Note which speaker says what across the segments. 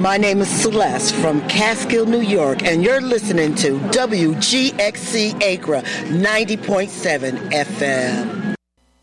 Speaker 1: My name is Celeste from Catskill, New York, and you're listening to WGXC Acra 90.7 FM.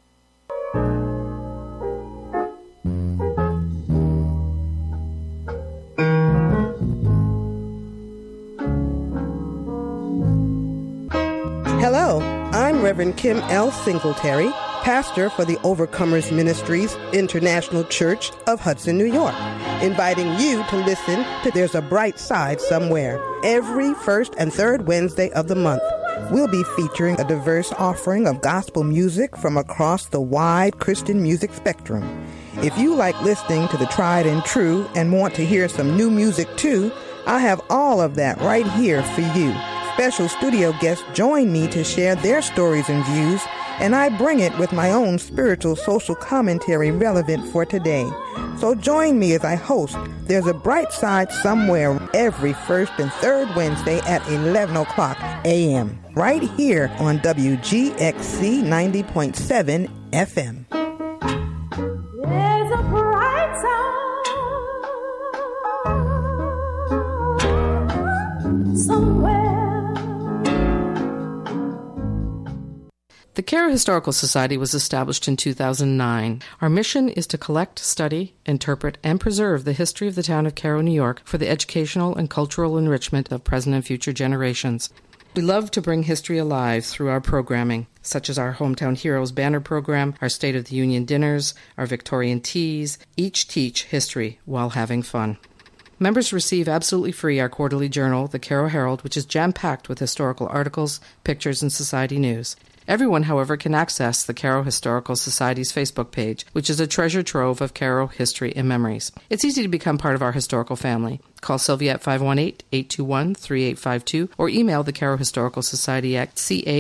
Speaker 2: Hello, I'm Reverend Kim L. Singletary, pastor for the Overcomers Ministries International Church of Hudson, New York, inviting you to listen to There's a Bright Side Somewhere every first and third Wednesday of the month. We'll be featuring a diverse offering of gospel music from across the wide Christian music spectrum. If you like listening to the tried and true and want to hear some new music too, I have all of that right here for you. Special studio guests join me to share their stories and views, and I bring it with my own spiritual social commentary relevant for today. So join me as I host There's a Bright Side Somewhere every first and third Wednesday at 11 o'clock a.m. right here on WGXC 90.7 FM.
Speaker 3: There's a bright side somewhere.
Speaker 4: The Cairo Historical Society was established in 2009. Our mission is to collect, study, interpret, and preserve the history of the town of Cairo, New York for the educational and cultural enrichment of present and future generations. We love to bring history alive through our programming, such as our Hometown Heroes banner program, our State of the Union dinners, our Victorian teas. Each teach history while having fun. Members receive absolutely free our quarterly journal, the Cairo Herald, which is jam-packed with historical articles, pictures, and society news. Everyone, however, can access the Cairo Historical Society's Facebook page, which is a treasure trove of Cairo history and memories. It's easy to become part of our historical family. Call Sylvia at 518-821-3852 or email the Cairo Historical Society at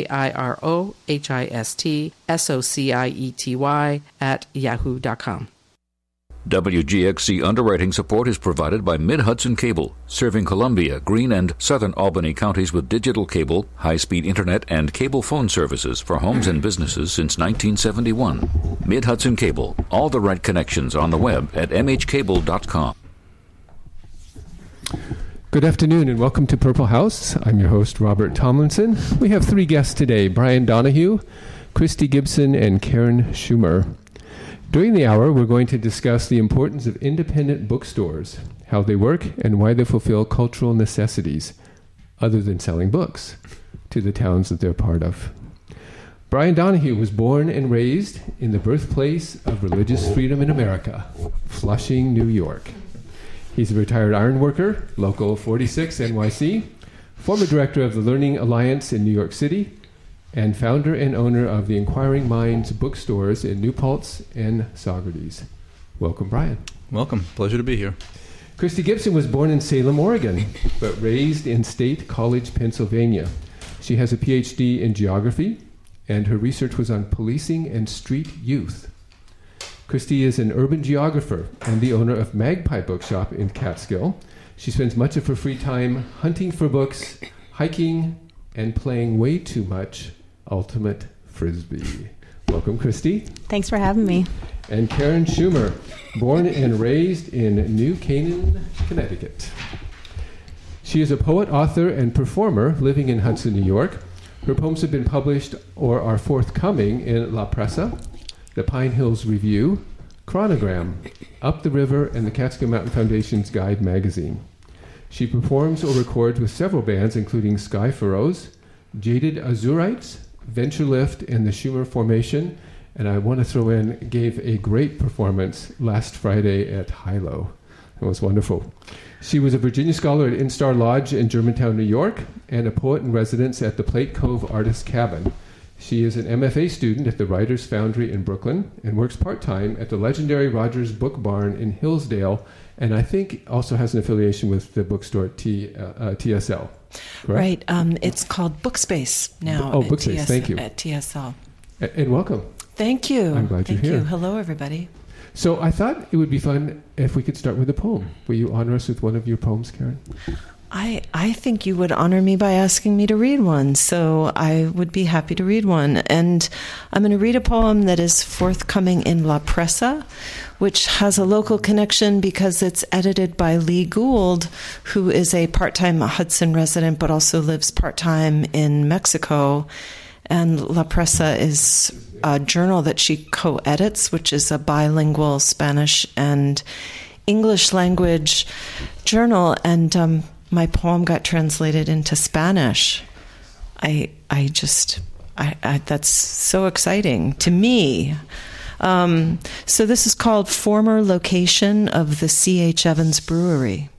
Speaker 4: CAIROHISTSOCIETY@yahoo.com.
Speaker 5: WGXC underwriting support is provided by Mid-Hudson Cable, serving Columbia, Greene, and Southern Albany counties with digital cable, high-speed internet, and cable phone services for homes and businesses since 1971. Mid-Hudson Cable, all the right connections on the web at mhcable.com.
Speaker 6: Good afternoon and welcome to Purple House. I'm your host, Robert Tomlinson. We have three guests today, Brian Donahue, Christy Gibson, and Karen Schumer. During the hour, we're going to discuss the importance of independent bookstores, how they work, and why they fulfill cultural necessities, other than selling books, to the towns that they're part of. Brian Donahue was born and raised in the birthplace of religious freedom in America, Flushing, New York. He's a retired ironworker, Local 46 NYC, former director of the Learning Alliance in New York City, and founder and owner of the Inquiring Minds bookstores in New Paltz and Saugerties. Welcome, Brian.
Speaker 7: Welcome. Pleasure to be here.
Speaker 6: Christy Gibson was born in Salem, Oregon, but raised in State College, Pennsylvania. She has a PhD in geography, and her research was on policing and street youth. Christy is an urban geographer and the owner of Magpie Bookshop in Catskill. She spends much of her free time hunting for books, hiking, and playing way too much ultimate frisbee. Welcome, Christy.
Speaker 8: Thanks for having me.
Speaker 6: And Karen Schumer, born and raised in New Canaan, Connecticut. She is a poet, author, and performer living in Hudson, New York. Her poems have been published or are forthcoming in La Pressa, the Pine Hills Review, Chronogram, Up the River, and the Catskill Mountain Foundation's Guide magazine. She performs or records with several bands, including Sky Furrows, Jaded Azurites, Venture Lift, and the Schumer Formation. And I want to throw in, gave a great performance last Friday at Hilo. It was wonderful. She was a Virginia Scholar at Instar Lodge in Germantown, New York, and a poet in residence at the Plate Cove Artist Cabin. She is an MFA student at the Writers Foundry in Brooklyn and works part-time at the legendary Rogers Book Barn in Hillsdale, and I think also has an affiliation with the bookstore TSL. Correct?
Speaker 9: Right. It's called Bookspace now.
Speaker 6: Oh, Bookspace. Thank you.
Speaker 9: At TSL.
Speaker 6: And welcome.
Speaker 9: Thank you.
Speaker 6: I'm glad you're here.
Speaker 9: Thank you. Hello, everybody.
Speaker 6: So I thought it would be fun if we could start with a poem. Will you honor us with one of your poems, Karen?
Speaker 9: I think you would honor me by asking me to read one, so I would be happy to read one. And I'm going to read a poem that is forthcoming in La Presa, which has a local connection because it's edited by Lee Gould, who is a part-time Hudson resident but also lives part-time in Mexico. And La Presa is a journal that she co-edits, which is a bilingual Spanish and English language journal. And my poem got translated into Spanish. That's so exciting to me. So this is called Former Location of the C.H. Evans Brewery.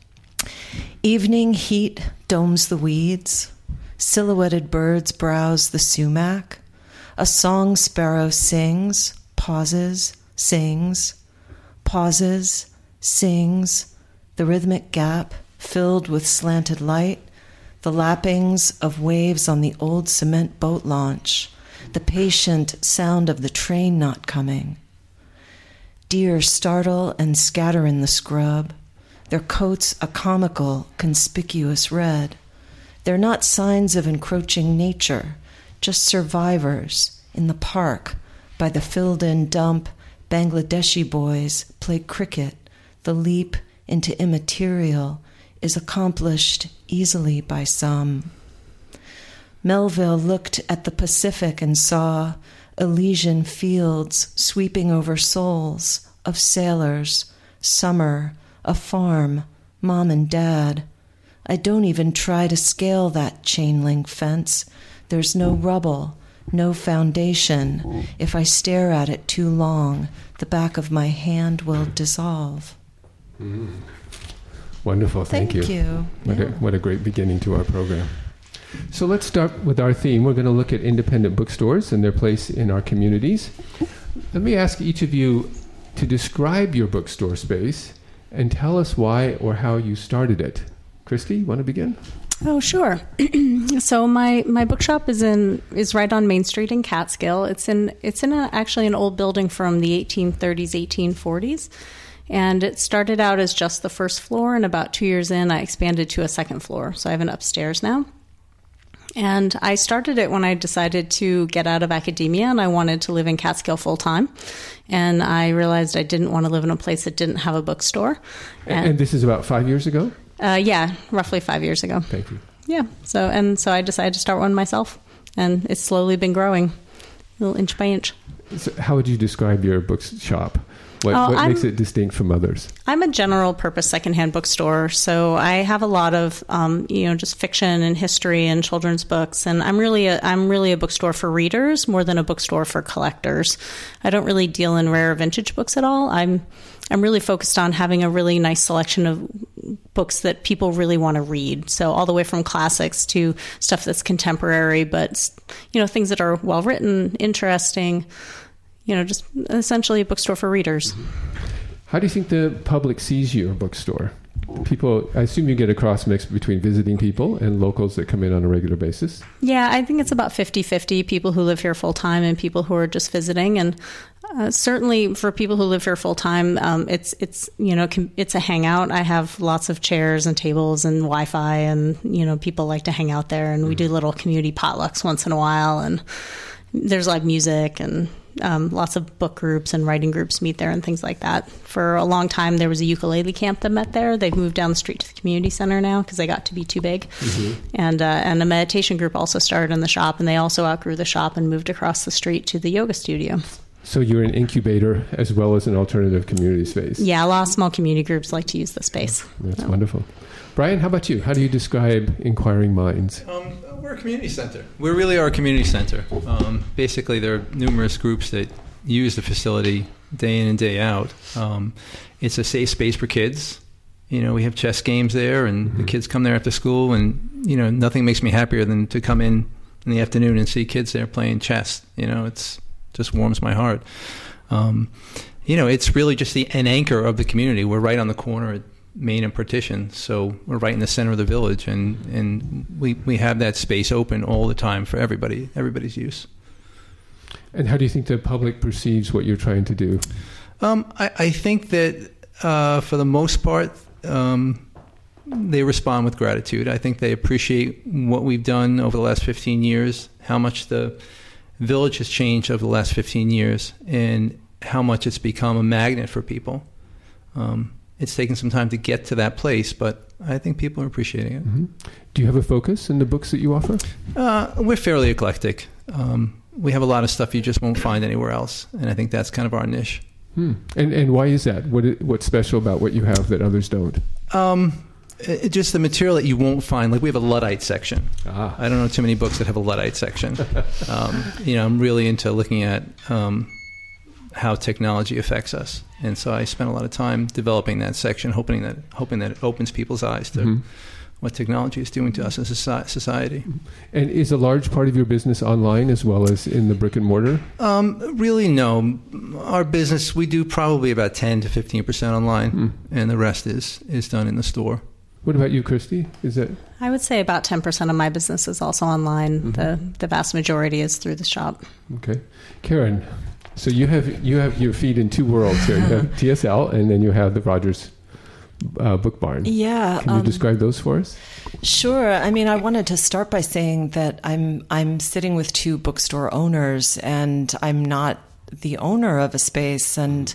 Speaker 9: Evening heat domes the weeds. Silhouetted birds browse the sumac. A song sparrow sings, pauses, sings, pauses, sings. The rhythmic gap filled with slanted light, the lappings of waves on the old cement boat launch, the patient sound of the train not coming. Deer startle and scatter in the scrub, their coats a comical, conspicuous red. They're not signs of encroaching nature, just survivors in the park by the filled-in dump. Bangladeshi boys play cricket. The leap into immaterial is accomplished easily by some. Melville looked at the Pacific and saw Elysian fields sweeping over souls of sailors, summer, a farm, mom and dad. I don't even try to scale that chain link fence. There's no rubble, no foundation. If I stare at it too long, the back of my hand will dissolve.
Speaker 6: Wonderful, thank you. What a great beginning to our program. So let's start with our theme. We're going to look at independent bookstores and their place in our communities. Let me ask each of you to describe your bookstore space and tell us why or how you started it. Christy, you want to begin?
Speaker 7: Oh, sure. So my bookshop is right on Main Street in Catskill. It's in actually an old building from the 1830s, 1840s. And it started out as just the first floor, and about 2 years in, I expanded to a second floor. So I have an upstairs now. And I started it when I decided to get out of academia, and I wanted to live in Catskill full time. And I realized I didn't want to live in a place that didn't have a bookstore.
Speaker 6: And this is about 5 years ago?
Speaker 7: Yeah, roughly 5 years ago.
Speaker 6: Thank you.
Speaker 7: Yeah. So I decided to start one myself, and it's slowly been growing, little inch by inch.
Speaker 6: So how would you describe your bookshop? What makes it distinct from others?
Speaker 7: I'm a general purpose secondhand bookstore, so I have a lot of just fiction and history and children's books, and I'm really a bookstore for readers more than a bookstore for collectors. I don't really deal in rare vintage books at all. I'm really focused on having a really nice selection of books that people really want to read. So all the way from classics to stuff that's contemporary, but things that are well written, interesting. Just essentially a bookstore for readers.
Speaker 6: How do you think the public sees your bookstore? People, I assume you get a cross mix between visiting people and locals that come in on a regular basis.
Speaker 7: Yeah, I think it's about 50-50, people who live here full time and people who are just visiting. And certainly for people who live here full time, it's a hangout. I have lots of chairs and tables and Wi-Fi, and people like to hang out there. And we do little community potlucks once in a while, and there's live music and lots of book groups and writing groups meet there and things like that. For a long time, there was a ukulele camp that met there. They've moved down the street to the community center now because they got to be too big. Mm-hmm. And a meditation group also started in the shop, and they also outgrew the shop and moved across the street to the yoga studio.
Speaker 6: So you're an incubator as well as an alternative community space.
Speaker 7: Yeah, a lot of small community groups like to use the space.
Speaker 6: That's wonderful. Brian, how about you? How do you describe Inquiring Minds?
Speaker 8: We're a community center. We really are a community center. Basically, there are numerous groups that use the facility day in and day out. It's a safe space for kids. We have chess games there, and the kids come there after school, and, nothing makes me happier than to come in the afternoon and see kids there playing chess. It's just warms my heart. It's really just an anchor of the community. We're right on the corner at Main and Partition, so we're right in the center of the village, and we have that space open all the time for everybody's use.
Speaker 6: And how do you think the public perceives what you're trying to do?
Speaker 8: I think that for the most part, they respond with gratitude. I think they appreciate what we've done over the last 15 years, how much the village has changed over the last 15 years, and how much it's become a magnet for people. It's taken some time to get to that place, but I think people are appreciating it.
Speaker 6: Mm-hmm. Do you have a focus in the books that you offer?
Speaker 8: We're fairly eclectic. We have a lot of stuff you just won't find anywhere else, and I think that's kind of our niche.
Speaker 6: And why is that? What's special about what you have that others don't?
Speaker 8: Just the material that you won't find. Like we have a Luddite section. I don't know too many books that have a Luddite section. I'm really into looking at how technology affects us, and so I spent a lot of time developing that section, hoping that it opens people's eyes to what technology is doing to us as a society.
Speaker 6: And is a large part of your business online as well as in the brick and mortar?
Speaker 8: Really, no. Our business, we do probably about 10 to 15% online, and the rest is done in the store.
Speaker 6: What about you, Christy? Is it?
Speaker 7: I would say about 10% of my business is also online. The vast majority is through the shop.
Speaker 6: Okay. Karen, so you have your feet in two worlds here. You have TSL, and then you have the Rogers Book Barn.
Speaker 9: Yeah.
Speaker 6: Can you describe those for us?
Speaker 9: Sure. I mean, I wanted to start by saying that I'm sitting with two bookstore owners, and I'm not the owner of a space. And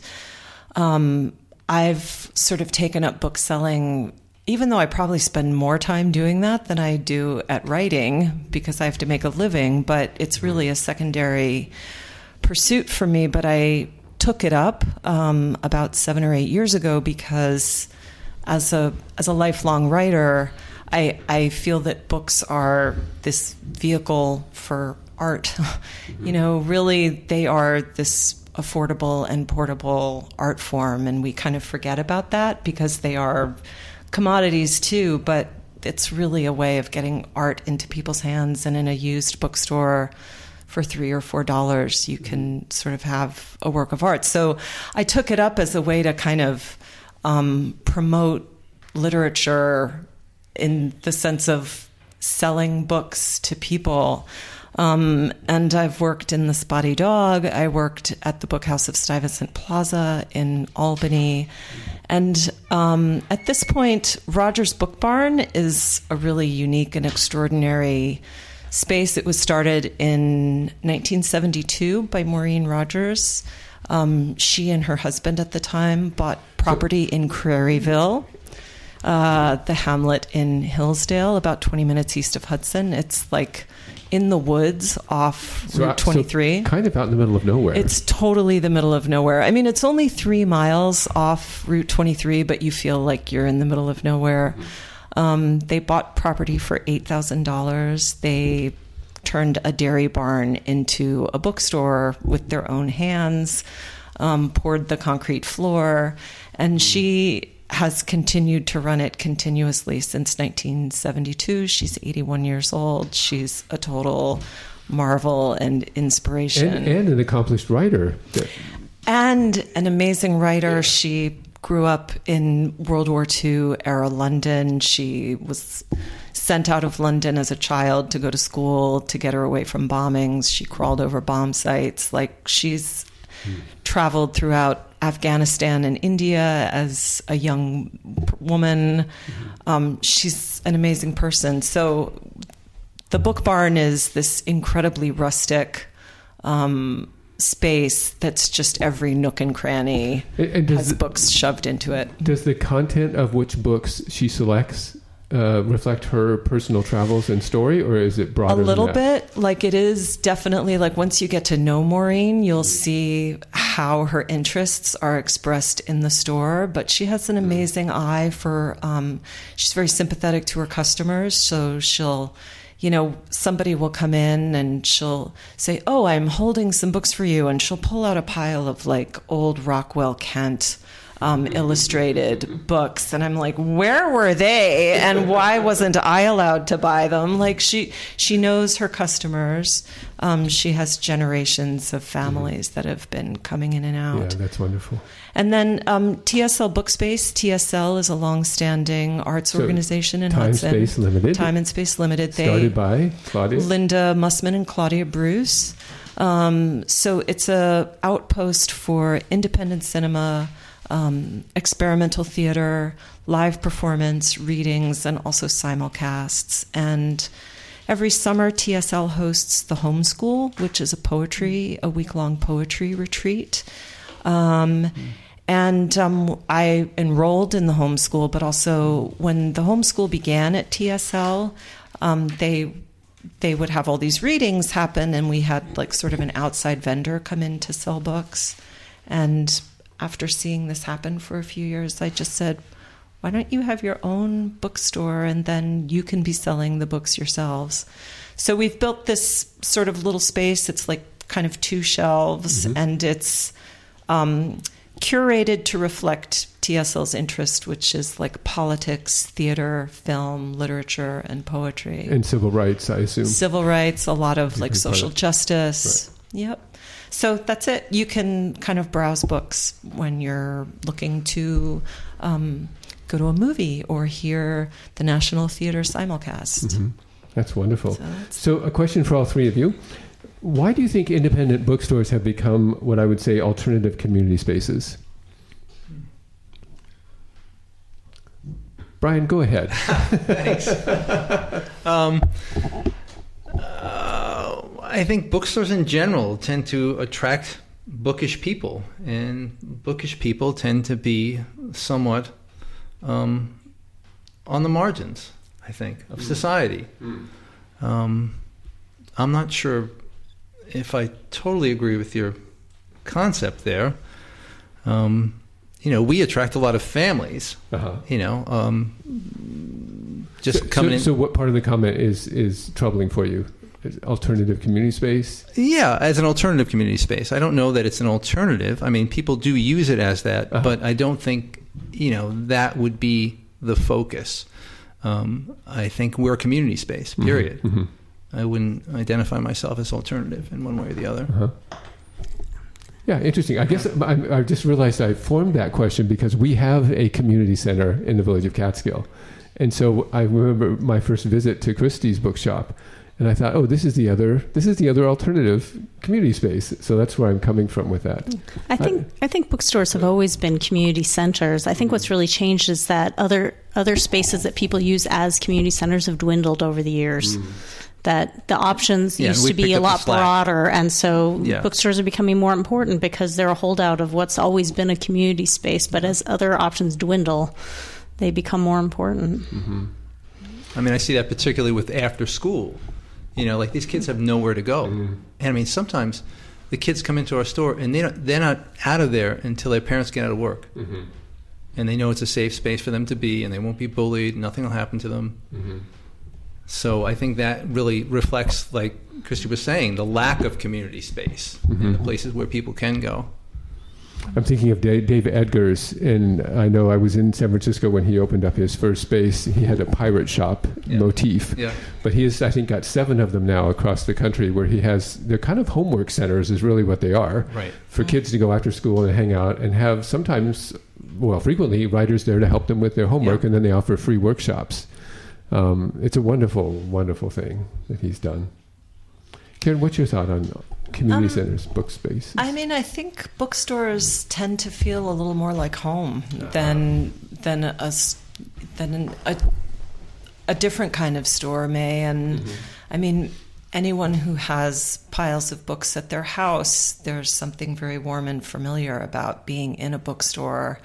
Speaker 9: I've sort of taken up book selling, even though I probably spend more time doing that than I do at writing because I have to make a living. But it's really a secondary pursuit for me. But I took it up about 7 or 8 years ago because as a lifelong writer, I feel that books are this vehicle for art. Really they are this affordable and portable art form, and we kind of forget about that because they are commodities too, but it's really a way of getting art into people's hands. And in a used bookstore for $3 or $4, you can sort of have a work of art. So I took it up as a way to kind of promote literature in the sense of selling books to people. And I've worked in the Spotty Dog. I worked at the Bookhouse of Stuyvesant Plaza in Albany. And at this point, Rogers Book Barn is a really unique and extraordinary space. It was started in 1972 by Maureen Rogers. She and her husband at the time bought property in Craryville, the hamlet in Hillsdale, about 20 minutes east of Hudson. It's like in the woods off Route 23.
Speaker 6: So kind of out in the middle of nowhere.
Speaker 9: It's totally the middle of nowhere. I mean, it's only 3 miles off Route 23, but you feel like you're in the middle of nowhere. They bought property for $8,000. They turned a dairy barn into a bookstore with their own hands, poured the concrete floor, and she has continued to run it continuously since 1972. She's 81 years old. She's a total marvel and inspiration.
Speaker 6: And an accomplished writer.
Speaker 9: And an amazing writer. She grew up in World War II era London. She was sent out of London as a child to go to school to get her away from bombings. She crawled over bomb sites. Like, she's traveled throughout Afghanistan and India as a young woman. She's an amazing person. So the Book Barn is this incredibly rustic space that's just every nook and cranny and has books shoved into it.
Speaker 6: Does the content of which books she selects reflect her personal travels and story, or is it broader?
Speaker 9: A little
Speaker 6: than that?
Speaker 9: bit. Like, it is definitely, like, once you get to know Maureen, you'll see how her interests are expressed in the store. But she has an amazing eye for, she's very sympathetic to her customers. So she'll, somebody will come in and she'll say, "Oh, I'm holding some books for you." And she'll pull out a pile of like old Rockwell Kent illustrated books, and I'm like, where were they, and why wasn't I allowed to buy them? Like, she knows her customers. She has generations of families that have been coming in and out.
Speaker 6: Yeah, that's wonderful.
Speaker 9: And then TSL Bookspace. TSL is a long-standing arts organization in Hudson.
Speaker 6: Time Space Limited.
Speaker 9: Time and Space Limited.
Speaker 6: Started by Claudia?
Speaker 9: Linda Mussman and Claudia Bruce. So it's a outpost for independent cinema, experimental theater, live performance, readings, and also simulcasts. And every summer, TSL hosts the Homeschool, which is a week-long poetry retreat. And I enrolled in the Homeschool, but also when the Homeschool began at TSL, they would have all these readings happen, and we had like sort of an outside vendor come in to sell books. And after seeing this happen for a few years, I just said, why don't you have your own bookstore, and then you can be selling the books yourselves? So we've built this sort of little space. It's like kind of 2 shelves, and it's curated to reflect TSL's interest, which is like politics, theater, film, literature, and poetry.
Speaker 6: And civil rights, I assume.
Speaker 9: Civil rights, a lot of like social justice. Right. Yep. So that's it. You can kind of browse books when you're looking to go to a movie or hear the National Theater simulcast.
Speaker 6: That's wonderful. So a question for all three of you. Why do you think independent bookstores have become what I would say alternative community spaces? Brian, go ahead.
Speaker 8: Thanks. I think bookstores in general tend to attract bookish people, and bookish people tend to be somewhat on the margins, I think, of society. I'm not sure if I totally agree with your concept there. We attract a lot of families. Just coming in.
Speaker 6: So what part of the comment is troubling for you? Alternative community space?
Speaker 8: Yeah, as an alternative community space. I don't know that it's an alternative. I mean, people do use it as that, but I don't think, that would be the focus. I think we're a community space, period. I wouldn't identify myself as alternative in one way or the other.
Speaker 6: Yeah, interesting. I guess I just realized I formed that question because we have a community center in the village of Catskill. And so I remember my first visit to Christie's bookshop, and I thought, this is the other alternative community space. So that's where I'm coming from with that.
Speaker 7: I think bookstores have always been community centers. I think what's really changed is that other spaces that people use as community centers have dwindled over the years. That the options used to be a lot broader, and so bookstores are becoming more important because they're a holdout of what's always been a community space. But as other options dwindle, they become more important.
Speaker 8: I mean, I see that particularly with after school. Like these kids have nowhere to go. And I mean, sometimes the kids come into our store and they're not out of there until their parents get out of work. And they know it's a safe space for them to be, and they won't be bullied. Nothing will happen to them. So I think that really reflects, like Christy was saying, the lack of community space in the places where people can go.
Speaker 6: I'm thinking of Dave Edgar's, and I know I was in San Francisco when he opened up his first space. He had a pirate shop motif, but he has, I think, got 7 of them now across the country where he has, they're kind of homework centers is really what they are, for kids to go after school and hang out and have frequently writers there to help them with their homework, and then they offer free workshops. It's a wonderful, wonderful thing that he's done. Karen, what's your thought on community centers, book spaces?
Speaker 9: I mean, I think bookstores tend to feel a little more like home than a different kind of store may. And I mean, anyone who has piles of books at their house, there's something very warm and familiar about being in a bookstore.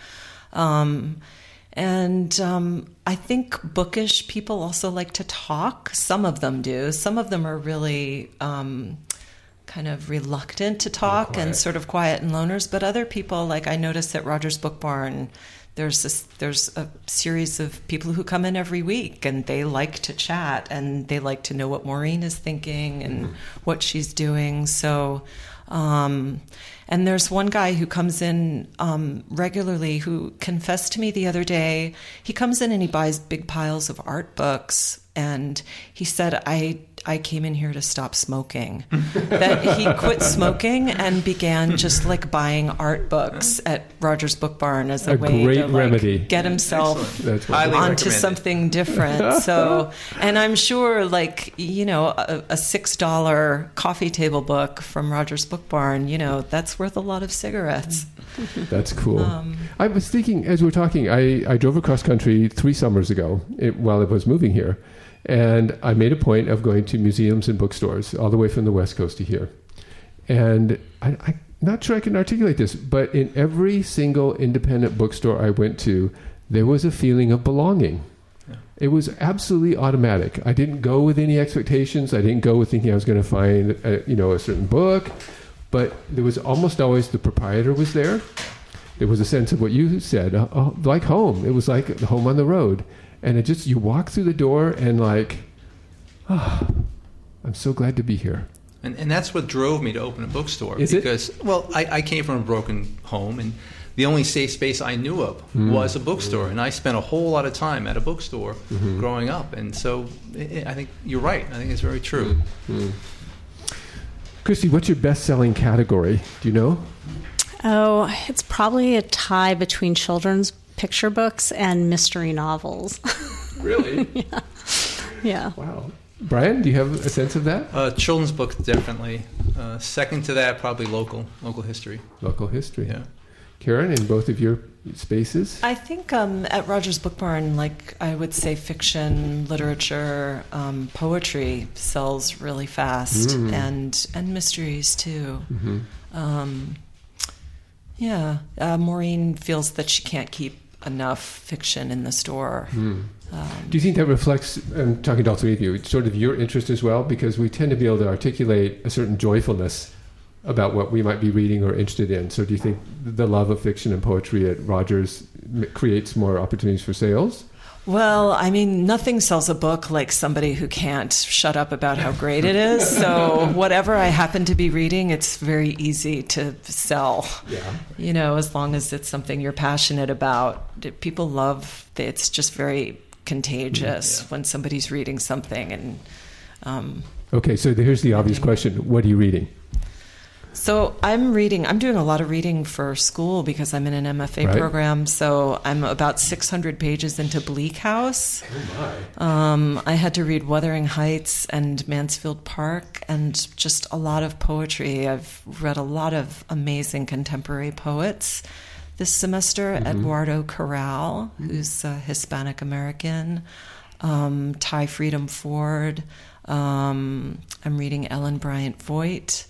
Speaker 9: And I think bookish people also like to talk. Some of them do. Some of them are really kind of reluctant to talk and sort of quiet and loners. But other people, like I noticed at Rogers Book Barn, there's a series of people who come in every week, and they like to chat, and they like to know what Maureen is thinking and what she's doing. So... and there's one guy who comes in regularly who confessed to me the other day. He comes in and he buys big piles of art books, and he said, I I came in here to stop smoking. That he quit smoking and began just like buying art books at Rogers Book Barn as a way
Speaker 6: great
Speaker 9: to like,
Speaker 6: remedy.
Speaker 9: get himself
Speaker 8: Highly
Speaker 9: onto
Speaker 8: recommended.
Speaker 9: something different. So, and I'm sure like, you know, a $6 coffee table book from Rogers Book Barn, you know, that's worth a lot of cigarettes.
Speaker 6: That's cool. I was thinking, as we were talking, I drove across country 3 summers ago while I was moving here. And I made a point of going to museums and bookstores all the way from the West Coast to here. And I'm not sure I can articulate this, but in every single independent bookstore I went to, there was a feeling of belonging. Yeah. It was absolutely automatic. I didn't go with any expectations. I didn't go with thinking I was going to find a certain book. But there was almost always the proprietor was there. There was a sense of what you said, like home. It was like home on the road. And it just, you walk through the door and like, I'm so glad to be here.
Speaker 8: And that's what drove me to open a bookstore.
Speaker 6: Is
Speaker 8: because, well, I came from a broken home, and the only safe space I knew of was a bookstore. And I spent a whole lot of time at a bookstore growing up. And so I think you're right. I think it's very true.
Speaker 6: Christy, what's your best-selling category? Do you know?
Speaker 7: Oh, it's probably a tie between children's picture books and mystery novels.
Speaker 6: Really?
Speaker 7: Yeah.
Speaker 6: Wow. Brian, do you have a sense of that?
Speaker 8: Children's book, definitely. Second to that, probably local history.
Speaker 6: Local history.
Speaker 8: Yeah.
Speaker 6: Karen, in both of your spaces?
Speaker 9: I think at Rogers Book Barn, like I would say fiction, literature, poetry sells really fast, and mysteries too. Maureen feels that she can't keep enough fiction in the store.
Speaker 6: Do you think that reflects, I'm talking to all three of you, sort of your interest as well? Because we tend to be able to articulate a certain joyfulness about what we might be reading or interested in. So do you think the love of fiction and poetry at Rogers creates more opportunities for sales?
Speaker 9: Well, I mean, nothing sells a book like somebody who can't shut up about how great it is. So whatever I happen to be reading, it's very easy to sell. Yeah. You know, as long as it's something you're passionate about. People love, it's just very contagious when somebody's reading something. And
Speaker 6: okay, so here's the obvious question. What are you reading?
Speaker 9: So I'm doing a lot of reading for school because I'm in an MFA program. So I'm about 600 pages into Bleak House. Oh my. I had to read Wuthering Heights and Mansfield Park and just a lot of poetry. I've read a lot of amazing contemporary poets this semester. Eduardo Corral, who's a Hispanic American, Ty Freedom Ford. I'm reading Ellen Bryant Voigt.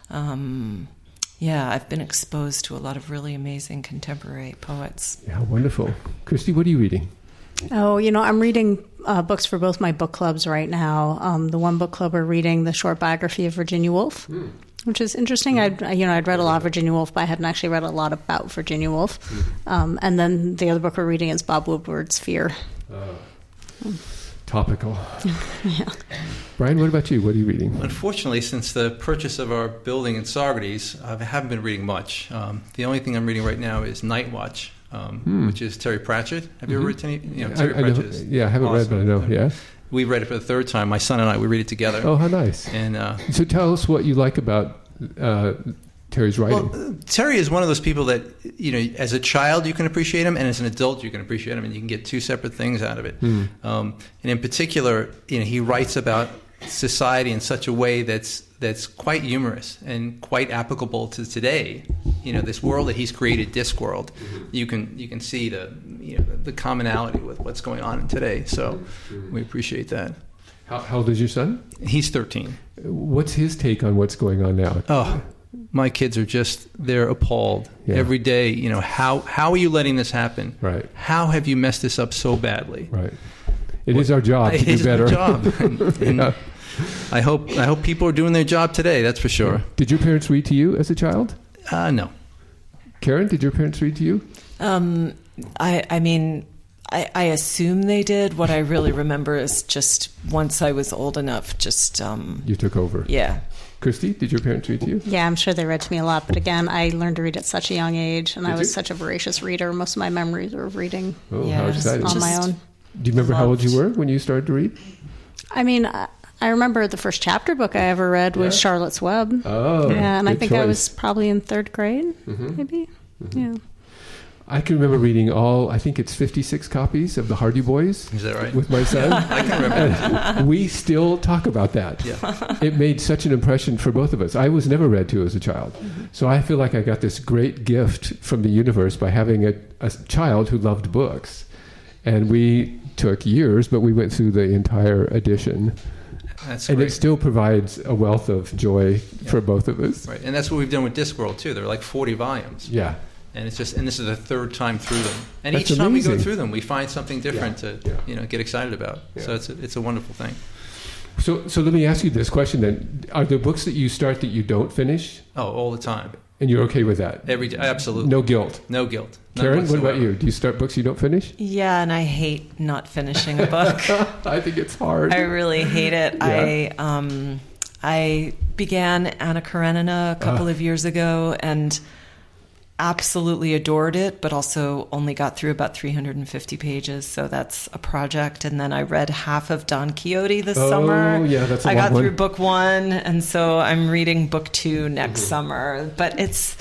Speaker 9: I've been exposed to a lot of really amazing contemporary poets.
Speaker 6: Yeah, wonderful. Christy, what are you reading?
Speaker 7: Oh, I'm reading books for both my book clubs right now. The one book club we're reading the short biography of Virginia Woolf, which is interesting. I'd read a lot of Virginia Woolf, but I hadn't actually read a lot about Virginia Woolf. And then the other book we're reading is Bob Woodward's Fear.
Speaker 6: Topical.
Speaker 7: Yeah.
Speaker 6: Brian, what about you? What are you reading?
Speaker 8: Unfortunately, since the purchase of our building in Saugerties, I haven't been reading much. The only thing I'm reading right now is Night Watch, which is Terry Pratchett. Have you ever read Terry Pratchett?
Speaker 6: I haven't read, but I know. Yeah.
Speaker 8: We read it for the third time. My son and I, we read it together.
Speaker 6: Oh, how nice.
Speaker 8: And
Speaker 6: so tell us what you like about Terry's writing.
Speaker 8: Well, Terry is one of those people that, as a child you can appreciate him, and as an adult you can appreciate him, and you can get two separate things out of it. And in particular, he writes about society in such a way that's quite humorous and quite applicable to today. This world that he's created, Discworld, you can see the commonality with what's going on today. So we appreciate that.
Speaker 6: How old is your son?
Speaker 8: He's 13.
Speaker 6: What's his take on what's going on now?
Speaker 8: Oh, my kids are they're appalled every day. How are you letting this happen?
Speaker 6: Right.
Speaker 8: How have you messed this up so badly?
Speaker 6: Right. It is our job to do better.
Speaker 8: It is our job. And I hope people are doing their job today, that's for sure.
Speaker 6: Yeah. Did your parents read to you as a child?
Speaker 8: No.
Speaker 6: Karen, did your parents read to you?
Speaker 9: I assume they did. What I really remember is just once I was old enough, you
Speaker 6: took over.
Speaker 9: Yeah.
Speaker 6: Christy, did your parents read to you?
Speaker 7: Yeah, I'm sure they read to me a lot. But again, I learned to read at such a young age, and I was such a voracious reader. Most of my memories are of reading
Speaker 6: how exciting.
Speaker 7: on my own.
Speaker 6: Do you remember how old you were when you started to read?
Speaker 7: I mean, I remember the first chapter book I ever read was Charlotte's Web.
Speaker 6: Oh,
Speaker 7: yeah, and I think I
Speaker 6: choice.
Speaker 7: was probably in third grade, maybe. Yeah.
Speaker 6: I can remember reading I think it's 56 copies of the Hardy Boys.
Speaker 8: Is that right?
Speaker 6: With my son.
Speaker 8: I can remember.
Speaker 6: And we still talk about that.
Speaker 8: Yeah.
Speaker 6: It made such an impression for both of us. I was never read to as a child. So I feel like I got this great gift from the universe by having a child who loved books. And we took years, but we went through the entire edition.
Speaker 8: That's
Speaker 6: and
Speaker 8: great.
Speaker 6: it still provides a wealth of joy for both of us.
Speaker 8: Right, and that's what we've done with Discworld too. They're like 40 volumes.
Speaker 6: Yeah.
Speaker 8: And it's just, and this is the third time through them. And
Speaker 6: That's
Speaker 8: each time we go
Speaker 6: amazing.
Speaker 8: through them, we find something different to get excited about.
Speaker 6: Yeah.
Speaker 8: So it's a wonderful thing.
Speaker 6: So let me ask you this question then. Are there books that you start that you don't finish?
Speaker 8: Oh, all the time,
Speaker 6: And you're okay with that?
Speaker 8: every day, absolutely.
Speaker 6: No guilt.
Speaker 8: No guilt. None
Speaker 6: Karen, what about
Speaker 8: whatsoever.
Speaker 6: you? Do you start books you don't finish?
Speaker 9: Yeah, and I hate not finishing a book.
Speaker 6: I think it's hard.
Speaker 9: I really hate it.
Speaker 6: Yeah.
Speaker 9: I began Anna Karenina a couple of years ago and absolutely adored it, but also only got through about 350 pages, so that's a project. And then I read half of Don Quixote this summer.
Speaker 6: Oh, yeah, that's a
Speaker 9: I
Speaker 6: long
Speaker 9: got
Speaker 6: one.
Speaker 9: through book 1, and so I'm reading book 2 next summer. But it's,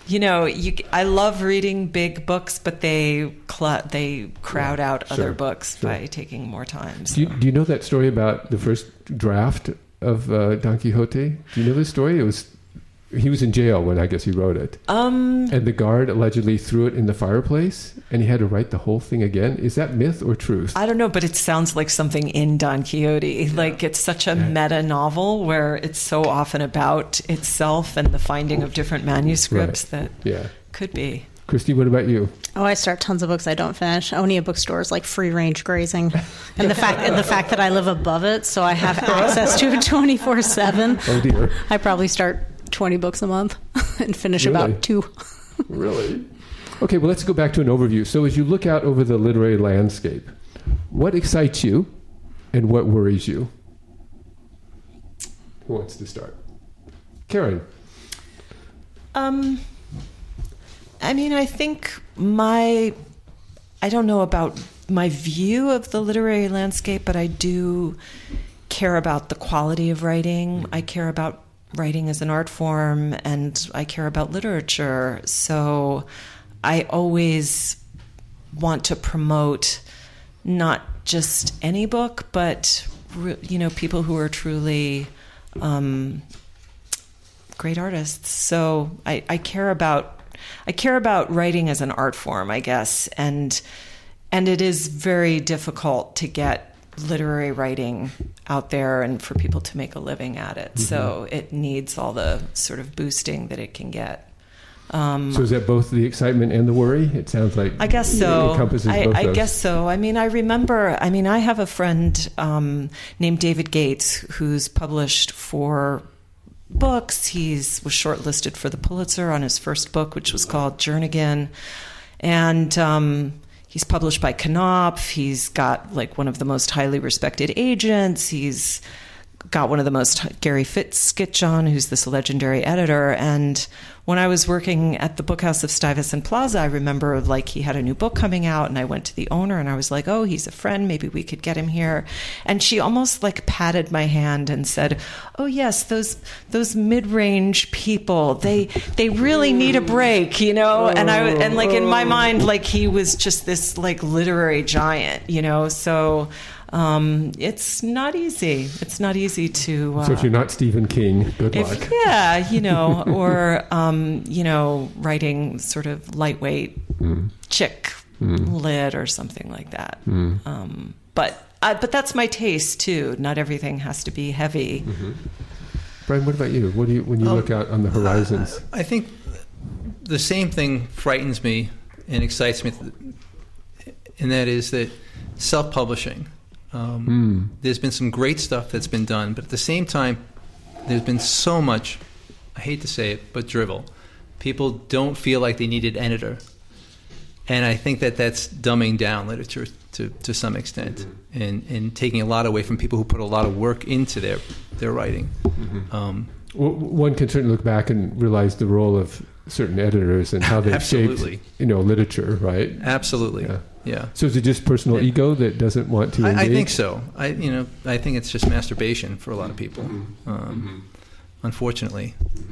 Speaker 9: I love reading big books, but they crowd out other books by taking more time. So.
Speaker 6: Do you know that story about the first draft of Don Quixote? Do you know this story? He was in jail when I guess he wrote it. And the guard allegedly threw it in the fireplace, and he had to write the whole thing again. Is that myth or truth?
Speaker 9: I don't know, but it sounds like something in Don Quixote. Yeah. Like it's such a meta novel where it's so often about itself and the finding of different manuscripts that could be.
Speaker 6: Christy, what about you?
Speaker 7: Oh, I start tons of books I don't finish. Owning a bookstore is like free range grazing, and the fact that I live above it, so I have access to it 24/7.
Speaker 6: Oh dear!
Speaker 7: I probably start 20 books a month and finish about 2.
Speaker 6: Really? Okay, well, let's go back to an overview. So as you look out over the literary landscape, what excites you and what worries you? Who wants to start? Karen.
Speaker 9: I think I don't know about my view of the literary landscape, but I do care about the quality of writing. I care about writing as an art form, and I care about literature. So I always want to promote not just any book, but people who are truly great artists. So I care about writing as an art form, I guess, and it is very difficult to get literary writing out there and for people to make a living at it. So it needs all the sort of boosting that it can get.
Speaker 6: So is that both the excitement and the worry? It sounds like
Speaker 9: I guess so.
Speaker 6: It encompasses both
Speaker 9: I
Speaker 6: those.
Speaker 9: guess so. I have a friend named David Gates who's published 4 books. He was shortlisted for the Pulitzer on his first book, which was called Jernigan. And he's published by Knopf. He's got one of the most highly respected agents. He's got one of the most, Gary Fitzgibbon, who's this legendary editor. And when I was working at the Bookhouse of Stuyvesant Plaza, I remember he had a new book coming out, and I went to the owner and I was like, oh, he's a friend, maybe we could get him here. And she almost patted my hand and said, oh yes, those mid-range people, they really need a break, And in my mind, he was just this literary giant, So it's not easy. It's not easy to.
Speaker 6: So if you're not Stephen King, good luck.
Speaker 9: Or writing sort of lightweight chick lit or something like that. But that's my taste too. Not everything has to be heavy.
Speaker 6: Brian, what about you? What do you when you look out on the horizons?
Speaker 8: I think the same thing frightens me and excites me, and that is that self-publishing. There's been some great stuff that's been done, but at the same time, there's been so much, I hate to say it, but drivel. People don't feel like they need an editor. And I think that's dumbing down literature to some extent and taking a lot away from people who put a lot of work into their writing.
Speaker 6: One can certainly look back and realize the role of certain editors and how they've shaped literature, right?
Speaker 8: Absolutely.
Speaker 6: Yeah.
Speaker 8: Yeah.
Speaker 6: So is it just personal ego that doesn't want to engage?
Speaker 8: I think so. I think it's just masturbation for a lot of people. Unfortunately.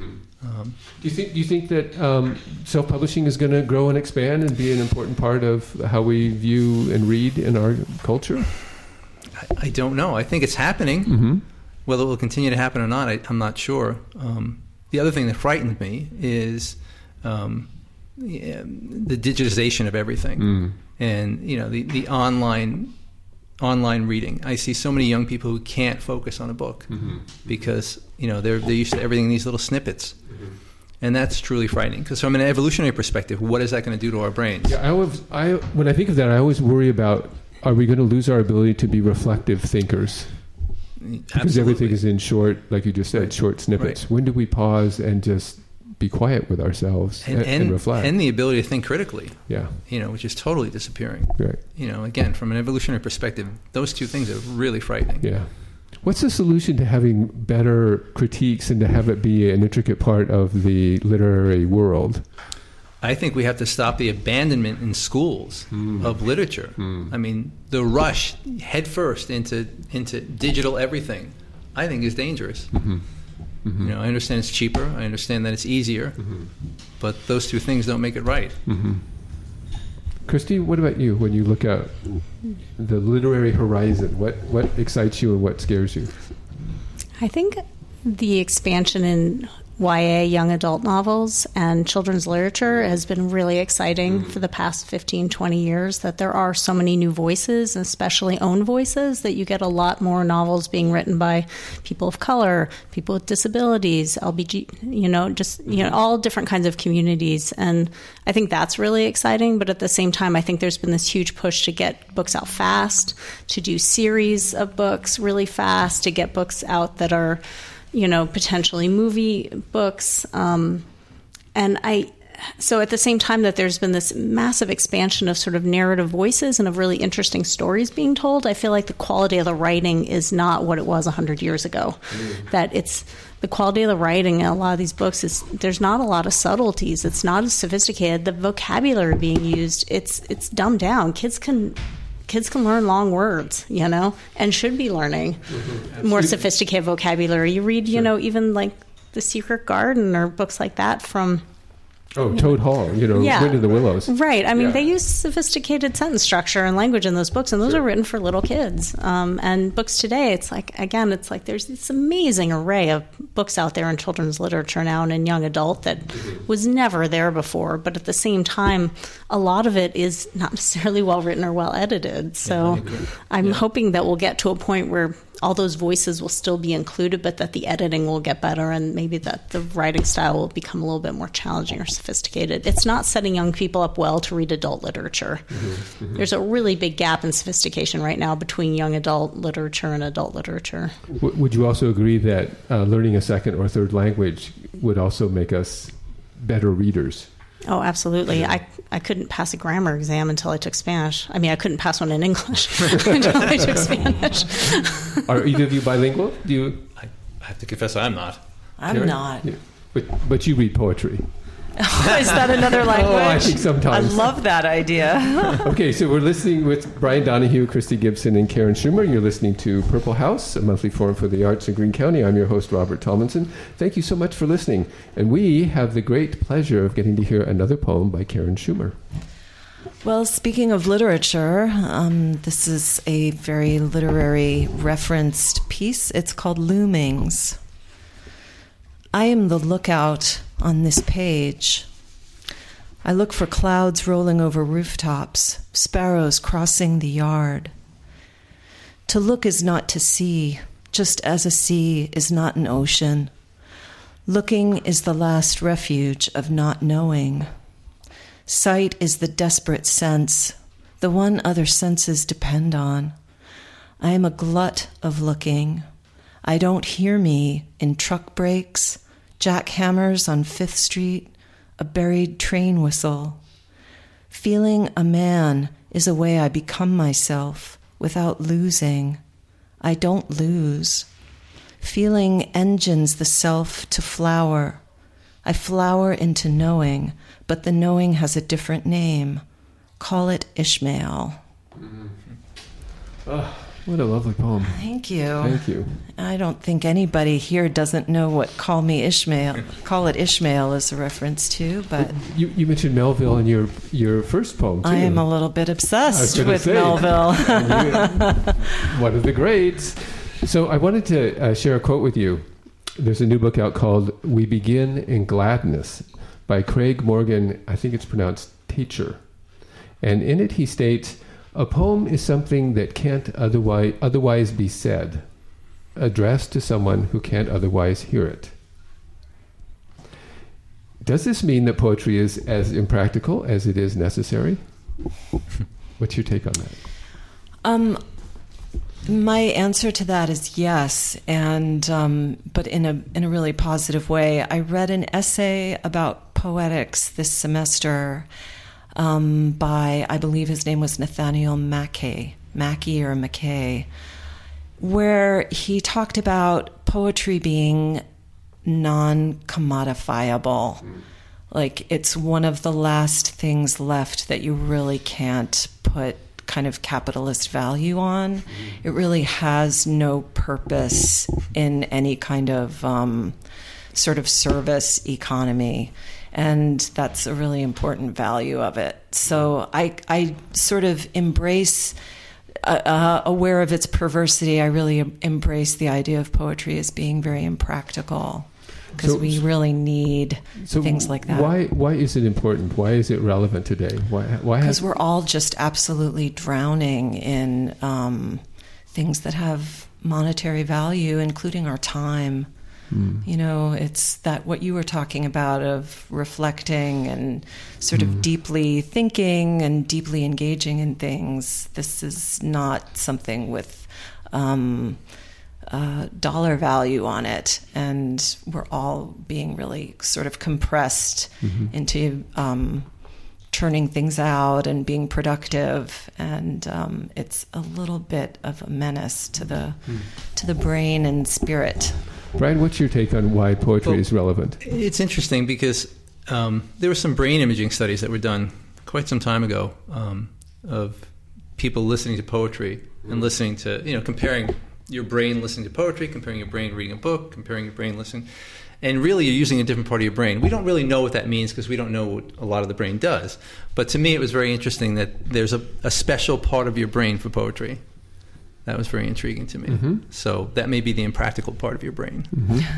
Speaker 6: Do you think that self-publishing is going to grow and expand and be an important part of how we view and read in our culture?
Speaker 8: I don't know. I think it's happening. Whether it will continue to happen or not, I'm not sure. The other thing that frightened me is the digitization of everything, and the online reading. I see so many young people who can't focus on a book because they're used to everything in these little snippets. And that's truly frightening. Because from an evolutionary perspective, what is that going to do to our brains?
Speaker 6: Yeah, when I think of that, I always worry about, are we going to lose our ability to be reflective thinkers? Because everything is in short, like you just said, short snippets. Right. When do we pause and just be quiet with ourselves and reflect?
Speaker 8: And the ability to think critically.
Speaker 6: Yeah.
Speaker 8: Which is totally disappearing.
Speaker 6: Right.
Speaker 8: Again, from an evolutionary perspective, those two things are really frightening.
Speaker 6: Yeah. What's the solution to having better critiques and to have it be an intricate part of the literary world?
Speaker 8: I think we have to stop the abandonment in schools of literature. I mean, the rush headfirst into digital everything, I think, is dangerous. I understand it's cheaper. I understand that it's easier. But those two things don't make it right.
Speaker 6: Christy, what about you when you look out the literary horizon? What excites you and what scares you?
Speaker 7: I think the expansion in YA young adult novels and children's literature has been really exciting for the past 15, 20 years, that there are so many new voices, especially own voices, that you get a lot more novels being written by people of color, people with disabilities, LBG, all different kinds of communities. And I think that's really exciting. But at the same time, I think there's been this huge push to get books out fast, to do series of books really fast, to get books out that are potentially movie books. So at the same time that there's been this massive expansion of sort of narrative voices and of really interesting stories being told, I feel like the quality of the writing is not what it was 100 years ago. That it's the quality of the writing in a lot of these books there's not a lot of subtleties. It's not as sophisticated. The vocabulary being used, it's dumbed down. Kids can learn long words, and should be learning more sophisticated vocabulary. You read, even like The Secret Garden or books like that from...
Speaker 6: Toad Hall, Wind in the Willows.
Speaker 7: Right. I mean, they use sophisticated sentence structure and language in those books, and those are written for little kids. And books today, it's like there's this amazing array of books out there in children's literature now and in young adult that was never there before. But at the same time, a lot of it is not necessarily well written or well edited. So I'm hoping that we'll get to a point where all those voices will still be included, but that the editing will get better and maybe that the writing style will become a little bit more challenging or sophisticated. It's not setting young people up well to read adult literature. There's a really big gap in sophistication right now between young adult literature and adult literature.
Speaker 6: Would you also agree that learning a second or third language would also make us better readers?
Speaker 7: Oh, absolutely. I couldn't pass a grammar exam until I took Spanish. I mean, I couldn't pass one in English until I took Spanish.
Speaker 6: Are either of you bilingual?
Speaker 8: I have to confess I'm not.
Speaker 9: I'm not.
Speaker 6: Yeah. But you read poetry.
Speaker 9: Is that another language?
Speaker 6: Oh, I think sometimes.
Speaker 9: I love that idea.
Speaker 6: Okay, so we're listening with Brian Donahue, Christy Gibson, and Karen Schumer. You're listening to Purple House, a monthly forum for the arts in Greene County. I'm your host, Robert Tomlinson. Thank you so much for listening. And we have the great pleasure of getting to hear another poem by Karen Schumer.
Speaker 9: Well, speaking of literature, this is a very literary referenced piece. It's called Loomings. I am the lookout on this page. I look for clouds rolling over rooftops, sparrows crossing the yard. To look is not to see, just as a sea is not an ocean. Looking is the last refuge of not knowing. Sight is the desperate sense, the one other senses depend on. I am a glut of looking. I don't hear me in truck brakes, jackhammers on 5th Street, a buried train whistle. Feeling a man is a way I become myself without losing. I don't lose. Feeling engines the self to flower. I flower into knowing, but the knowing has a different name. Call It Ishmael.
Speaker 6: Mm-hmm. Oh, what a lovely poem.
Speaker 9: Thank you.
Speaker 6: Thank you.
Speaker 9: I don't think anybody here doesn't know what Call It Ishmael is a reference to, but
Speaker 6: you mentioned Melville in your first poem, too.
Speaker 9: I am a little bit obsessed with Melville.
Speaker 6: One of the greats. So I wanted to share a quote with you. There's a new book out called We Begin in Gladness by Craig Morgan, I think it's pronounced Teacher. And in it he states, a poem is something that can't otherwise be said, addressed to someone who can't otherwise hear it. Does this mean that poetry is as impractical as it is necessary? What's your take on that?
Speaker 9: My answer to that is yes, and but in a really positive way. I read an essay about poetics this semester by, I believe his name was Nathaniel Mackay, where he talked about poetry being non-commodifiable. Like it's one of the last things left that you really can't put kind of capitalist value on. It really has no purpose in any kind of sort of service economy. And that's a really important value of it. So I sort of embrace, aware of its perversity, I really embrace the idea of poetry as being very impractical, because we really need things like that.
Speaker 6: Why is it important? Why is it relevant today? Why?
Speaker 9: Because we're all just absolutely drowning in things that have monetary value, including our time. You know, it's that what you were talking about of reflecting and sort of deeply thinking and deeply engaging in things. This is not something with dollar value on it, and we're all being really sort of compressed into churning things out and being productive, and it's a little bit of a menace to the brain and spirit.
Speaker 6: Brian, what's your take on why poetry is relevant?
Speaker 8: It's interesting because there were some brain imaging studies that were done quite some time ago of people listening to poetry and listening to, comparing your brain listening to poetry, comparing your brain reading a book, comparing your brain listening. And really, you're using a different part of your brain. We don't really know what that means because we don't know what a lot of the brain does. But to me, it was very interesting that there's a special part of your brain for poetry. That was very intriguing to me. So that may be the impractical part of your brain.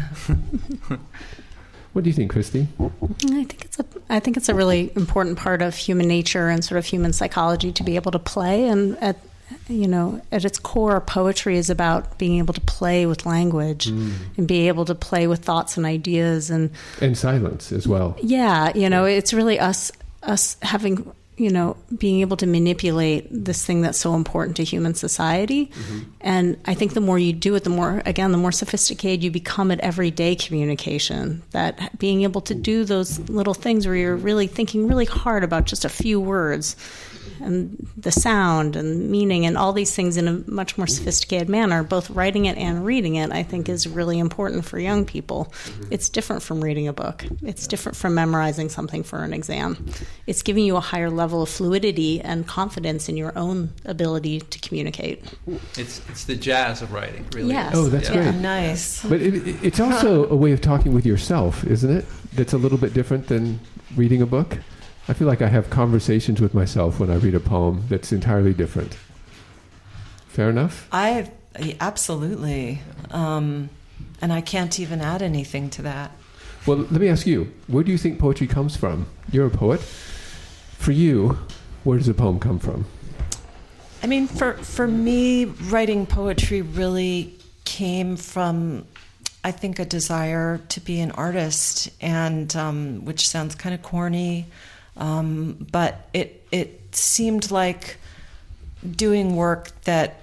Speaker 6: What do you think, Christy?
Speaker 7: I think it's a really important part of human nature and sort of human psychology to be able to play. And at its core, poetry is about being able to play with language and be able to play with thoughts and ideas and
Speaker 6: silence as well.
Speaker 7: Yeah, it's really us having, being able to manipulate this thing that's so important to human society. And I think the more you do it, the more sophisticated you become at everyday communication. That being able to do those little things where you're really thinking really hard about just a few words and the sound and meaning and all these things in a much more sophisticated manner, both writing it and reading it, I think is really important for young people. It's different from reading a book. It's different from memorizing something for an exam. It's giving you a higher level of fluidity and confidence in your own ability to communicate.
Speaker 8: It's the jazz of writing, really.
Speaker 7: Yes.
Speaker 6: Oh, that's great.
Speaker 9: Nice.
Speaker 6: But it's also a way of talking with yourself, isn't it? That's a little bit different than reading a book. I feel like I have conversations with myself when I read a poem that's entirely different. Fair enough?
Speaker 9: Absolutely. And I can't even add anything to that.
Speaker 6: Well, let me ask you, where do you think poetry comes from? You're a poet. For you, where does a poem come from?
Speaker 9: I mean, for me, writing poetry really came from, I think, a desire to be an artist, and which sounds kind of corny. But it seemed like doing work that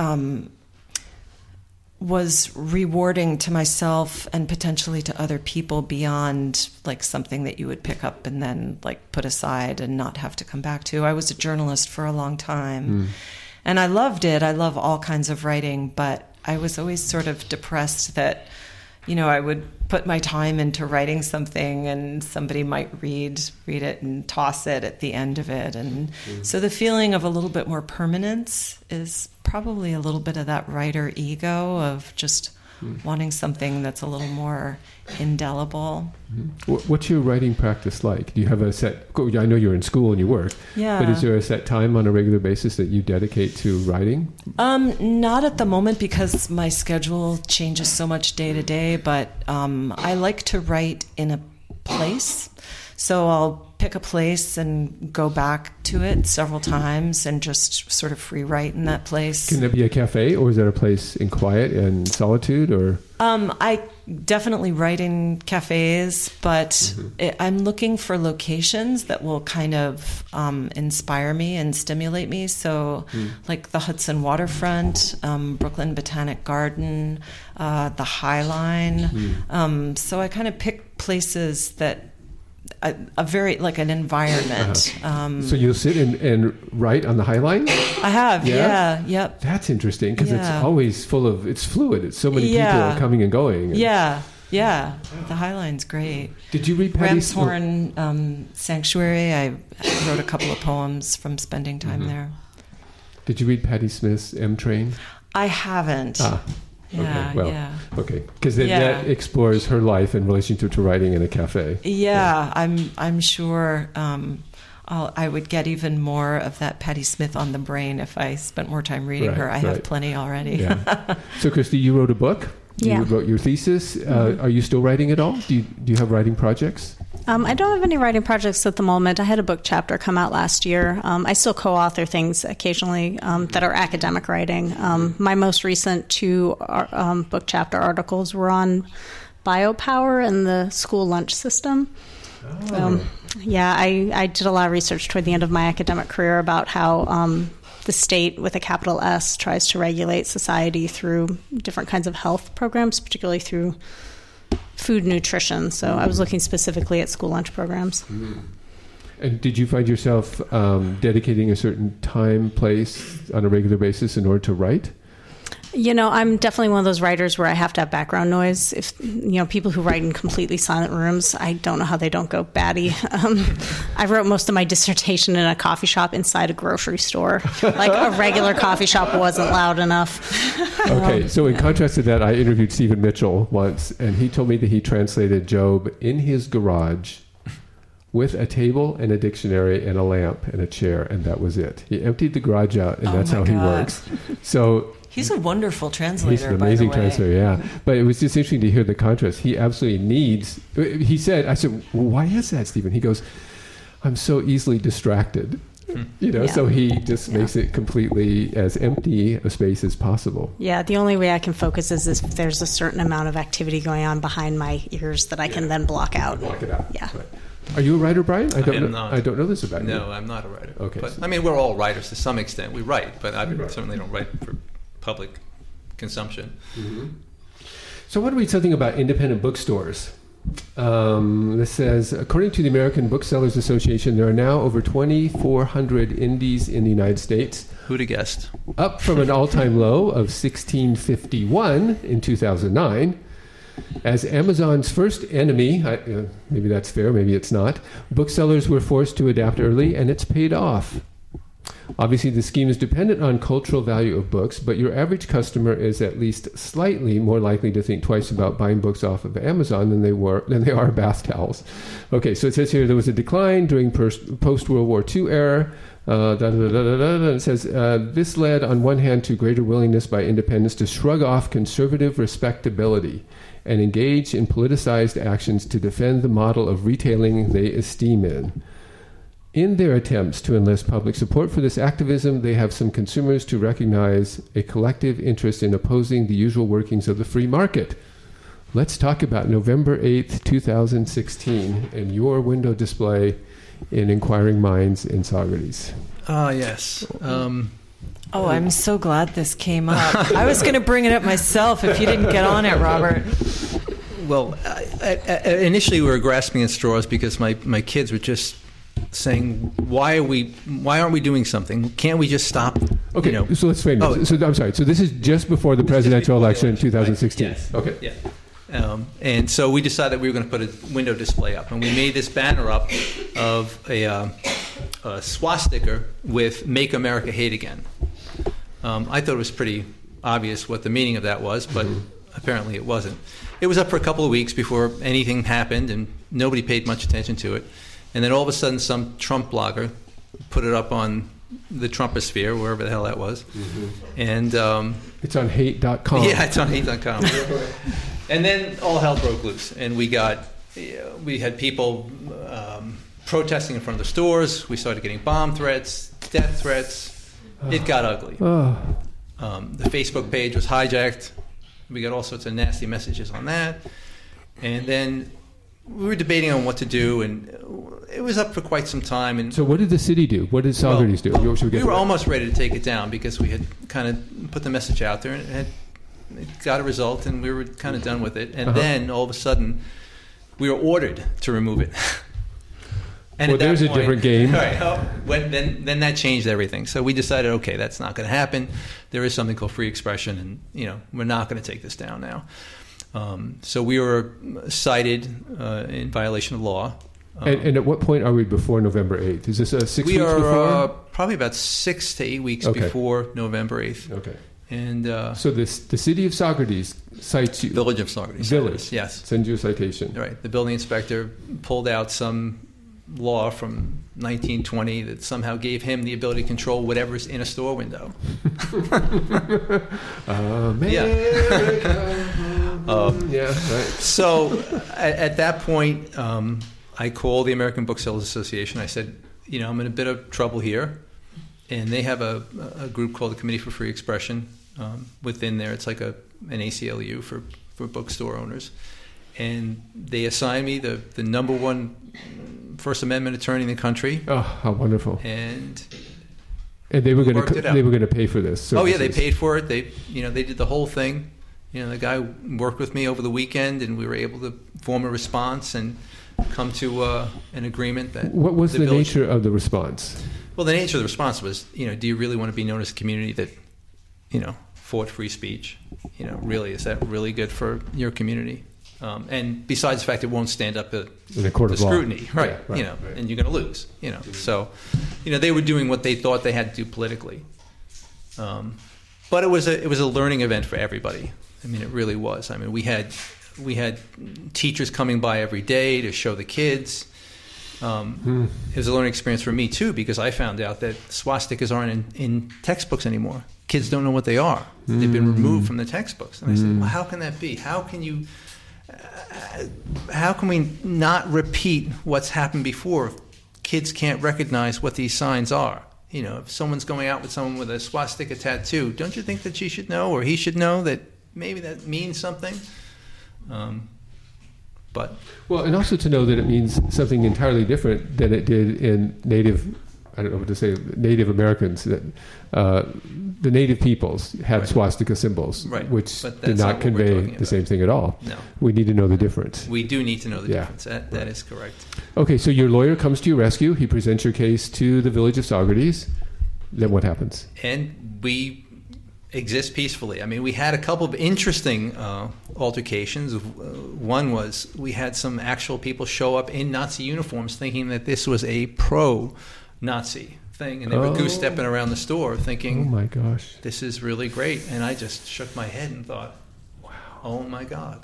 Speaker 9: was rewarding to myself and potentially to other people beyond like something that you would pick up and then like put aside and not have to come back to. I was a journalist for a long time and I loved it. I love all kinds of writing, but I was always sort of depressed that I would put my time into writing something, and somebody might read it and toss it at the end of it. And so the feeling of a little bit more permanence is probably a little bit of that writer ego of just wanting something that's a little more indelible.
Speaker 6: What's your writing practice like? Do you have a set... I know you're in school and you work.
Speaker 9: Yeah.
Speaker 6: But is there a set time on a regular basis that you dedicate to writing?
Speaker 9: Not at the moment, because my schedule changes so much day to day, but I like to write in a place. So I'll pick a place and go back to it several times and just sort of free write in that place.
Speaker 6: Can that be a cafe, or is that a place in quiet and solitude, or?
Speaker 9: I definitely write in cafes, but I'm looking for locations that will kind of inspire me and stimulate me. So like the Hudson waterfront, Brooklyn Botanic Garden, the High Line. So I kind of pick places that a very, like an environment.
Speaker 6: So you'll sit and write on the High Line?
Speaker 9: I have, yeah. Yep.
Speaker 6: That's interesting, because it's always it's fluid. It's so many people are coming and going.
Speaker 9: Yeah. The High Line's great.
Speaker 6: Did you read Patti
Speaker 9: Ramshorn Sanctuary? I wrote a couple of poems from spending time there.
Speaker 6: Did you read Patti Smith's M Train?
Speaker 9: I haven't.
Speaker 6: Okay, because that explores her life in relationship to writing in a cafe.
Speaker 9: I'm sure I would get even more of that Patti Smith on the brain if I spent more time reading her. I have plenty already.
Speaker 6: So, Christy, you wrote a book.
Speaker 7: Yeah.
Speaker 6: You wrote your thesis. Are you still writing at all? Do you have writing projects?
Speaker 7: I don't have any writing projects at the moment. I had a book chapter come out last year. I still co-author things occasionally that are academic writing. My most recent 2 book chapter articles were on biopower and the school lunch system. I did a lot of research toward the end of my academic career about how the state, with a capital S, tries to regulate society through different kinds of health programs, particularly through food nutrition. So I was looking specifically at school lunch programs.
Speaker 6: And did you find yourself dedicating a certain time, place on a regular basis in order to write?
Speaker 7: I'm definitely one of those writers where I have to have background noise. If, people who write in completely silent rooms, I don't know how they don't go batty. I wrote most of my dissertation in a coffee shop inside a grocery store. Like a regular coffee shop wasn't loud enough.
Speaker 6: Okay, so in contrast to that, I interviewed Stephen Mitchell once, and he told me that he translated Job in his garage with a table and a dictionary and a lamp and a chair, and that was it. He emptied the garage out, and that's how he works. So
Speaker 9: he's a wonderful translator.
Speaker 6: He's an amazing translator, yeah. But it was just interesting to hear the contrast. He absolutely needs... I said, well, why is that, Stephen? He goes, I'm so easily distracted. So he just makes it completely as empty a space as possible.
Speaker 7: Yeah, the only way I can focus is if there's a certain amount of activity going on behind my ears that I can then block out.
Speaker 6: Block it out.
Speaker 7: Yeah.
Speaker 6: Right. Are you a writer, Brian?
Speaker 8: I am not.
Speaker 6: I don't know this about you.
Speaker 8: No, I'm not a writer.
Speaker 6: Okay.
Speaker 8: But, we're all writers to some extent. We write, but I certainly don't write for public consumption.
Speaker 6: So I want to read something about independent bookstores. This says, according to the American Booksellers Association, there are now over 2,400 indies in the United States.
Speaker 8: Who'd have guessed? Up
Speaker 6: from an all-time low of 1,651 in 2009. As Amazon's first enemy, maybe that's fair, maybe it's not, booksellers were forced to adapt early, and it's paid off. Obviously, the scheme is dependent on cultural value of books, but your average customer is at least slightly more likely to think twice about buying books off of Amazon than they are bath towels. Okay, so it says here there was a decline during post-World War II era. It says, this led on one hand to greater willingness by independents to shrug off conservative respectability and engage in politicized actions to defend the model of retailing they esteem in. In their attempts to enlist public support for this activism, they have some consumers to recognize a collective interest in opposing the usual workings of the free market. Let's talk about November 8th, 2016, and your window display in Inquiring Minds in Saugerties.
Speaker 8: Yes.
Speaker 9: I'm so glad this came up. I was going to bring it up myself if you didn't get on it, Robert.
Speaker 8: Well, initially we were grasping at straws because my kids were just saying, why aren't we doing something? Can't we just stop?
Speaker 6: Okay, so let's frame this. So I'm sorry. So this is just before the presidential election in 2016.
Speaker 8: Yes.
Speaker 6: Okay.
Speaker 8: Yeah. And so we decided we were going to put a window display up. And we made this banner up of a swastika with "Make America Hate Again." I thought it was pretty obvious what the meaning of that was, but apparently it wasn't. It was up for a couple of weeks before anything happened, and nobody paid much attention to it. And then all of a sudden, some Trump blogger put it up on the Trumposphere, wherever the hell that was. And
Speaker 6: it's on hate.com.
Speaker 8: Yeah, it's on hate.com. And then all hell broke loose, and we had people protesting in front of the stores. We started getting bomb threats, death threats. It got ugly. The Facebook page was hijacked. We got all sorts of nasty messages on that. And then we were debating on what to do, and it was up for quite some time. And
Speaker 6: so what did the city do? What did Saugerties do?
Speaker 8: We were almost ready to take it down because we had kind of put the message out there, and it got a result, and we were kind of done with it. And then all of a sudden, we were ordered to remove it. And
Speaker 6: well, there's a different game.
Speaker 8: Right, then that changed everything. So we decided, okay, that's not going to happen. There is something called free expression, and we're not going to take this down now. So we were cited in violation of law.
Speaker 6: And at what point are we before November 8th? Is this 6 weeks before?
Speaker 8: We are probably about 6 to 8 weeks before November 8th.
Speaker 6: Okay.
Speaker 8: And
Speaker 6: so the city of Saugerties cites you.
Speaker 8: Village of Saugerties.
Speaker 6: Village,
Speaker 8: yes.
Speaker 6: Sends you a citation.
Speaker 8: Right. The building inspector pulled out some law from 1920 that somehow gave him the ability to control whatever's in a store window.
Speaker 6: Right.
Speaker 8: So at that point, I called the American Booksellers Association. I said, I'm in a bit of trouble here. And they have a group called the Committee for Free Expression within there. It's like an ACLU for bookstore owners. And they assigned me the number one First Amendment attorney in the country.
Speaker 6: Oh, how wonderful!
Speaker 8: And
Speaker 6: they were going to pay for this. Services.
Speaker 8: Oh yeah, they paid for it. They did the whole thing. The guy worked with me over the weekend, and we were able to form a response and come to an agreement that.
Speaker 6: What was the nature of the response?
Speaker 8: Well, the nature of the response was, do you really want to be known as a community that, fought free speech? Really, is that really good for your community? And besides the fact it won't stand up to scrutiny, right?
Speaker 6: Yeah, right.
Speaker 8: And you're going to lose. So, they were doing what they thought they had to do politically. But it was a learning event for everybody. I mean, it really was. I mean, we had teachers coming by every day to show the kids. It was a learning experience for me too, because I found out that swastikas aren't in textbooks anymore. Kids don't know what they are. They've been removed from the textbooks. And I said, well, how can that be? How can we not repeat what's happened before? Kids can't recognize what these signs are. If someone's going out with someone with a swastika tattoo, don't you think that she should know, or he should know, that maybe that means something?
Speaker 6: And also to know that it means something entirely different than it did in Native Americans. That the Native peoples had swastika symbols, which did not convey the same thing at all.
Speaker 8: No.
Speaker 6: We need to know the difference.
Speaker 8: We do need to know the difference. That is correct.
Speaker 6: Okay, so your lawyer comes to your rescue. He presents your case to the Village of Saugerties. Then what happens?
Speaker 8: And we exist peacefully. I mean, we had a couple of interesting altercations. One was we had some actual people show up in Nazi uniforms thinking that this was a pro-Nazi thing, and they were goose-stepping around the store thinking,
Speaker 6: oh my gosh,
Speaker 8: this is really great. And I just shook my head and thought, wow, oh my God.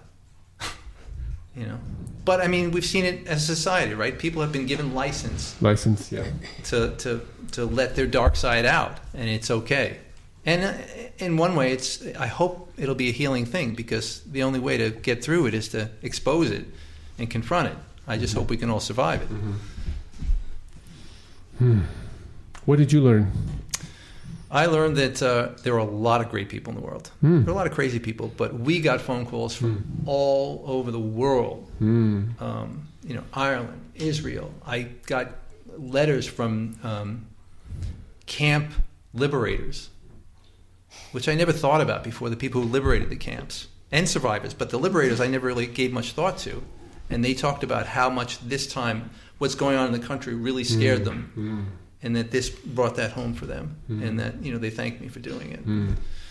Speaker 8: But I mean, we've seen it as a society, right? People have been given license,
Speaker 6: yeah,
Speaker 8: to let their dark side out, and it's okay. And in one way, I hope it'll be a healing thing, because the only way to get through it is to expose it and confront it. I just hope we can all survive it.
Speaker 6: What did you learn?
Speaker 8: I learned that there are a lot of great people in the world. There are a lot of crazy people, but we got phone calls from all over the world. Ireland, Israel. I got letters from camp liberators, which I never thought about before, the people who liberated the camps, and survivors. But the liberators I never really gave much thought to. And they talked about how much this time what's going on in the country really scared them, and that this brought that home for them, and that they thanked me for doing it.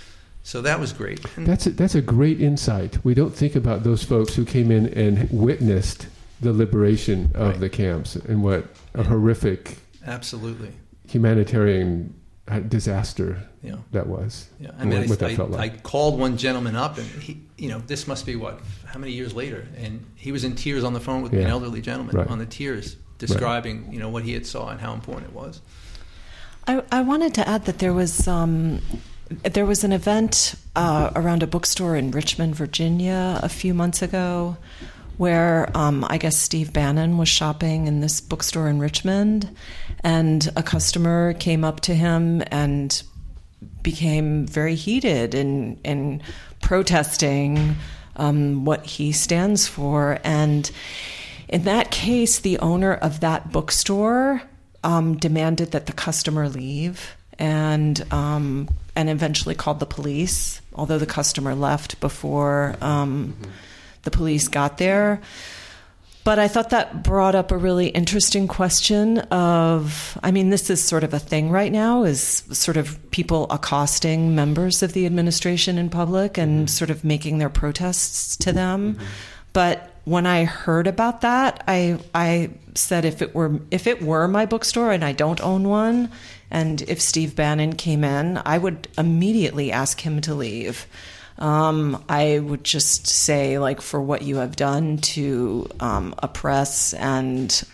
Speaker 8: So that was great. And
Speaker 6: That's a great insight. We don't think about those folks who came in and witnessed the liberation of the camps and what a horrific,
Speaker 8: absolutely
Speaker 6: humanitarian disaster that was.
Speaker 8: Yeah, I mean,
Speaker 6: what that felt like.
Speaker 8: I called one gentleman up, and he, this must be how many years later, and he was in tears on the phone with an elderly gentleman on the tears, describing what he had saw and how important it was.
Speaker 9: I wanted to add that there was an event around a bookstore in Richmond, Virginia, a few months ago, where I guess Steve Bannon was shopping in this bookstore in Richmond, and a customer came up to him and became very heated in protesting what he stands for. And in that case, the owner of that bookstore demanded that the customer leave, and eventually called the police, although the customer left before the police got there. But I thought that brought up a really interesting question of, this is sort of a thing right now, is sort of people accosting members of the administration in public and sort of making their protests to them. But when I heard about that, I said if it were my bookstore and I don't own one, and if Steve Bannon came in, I would immediately ask him to leave. I would just say, for what you have done to oppress and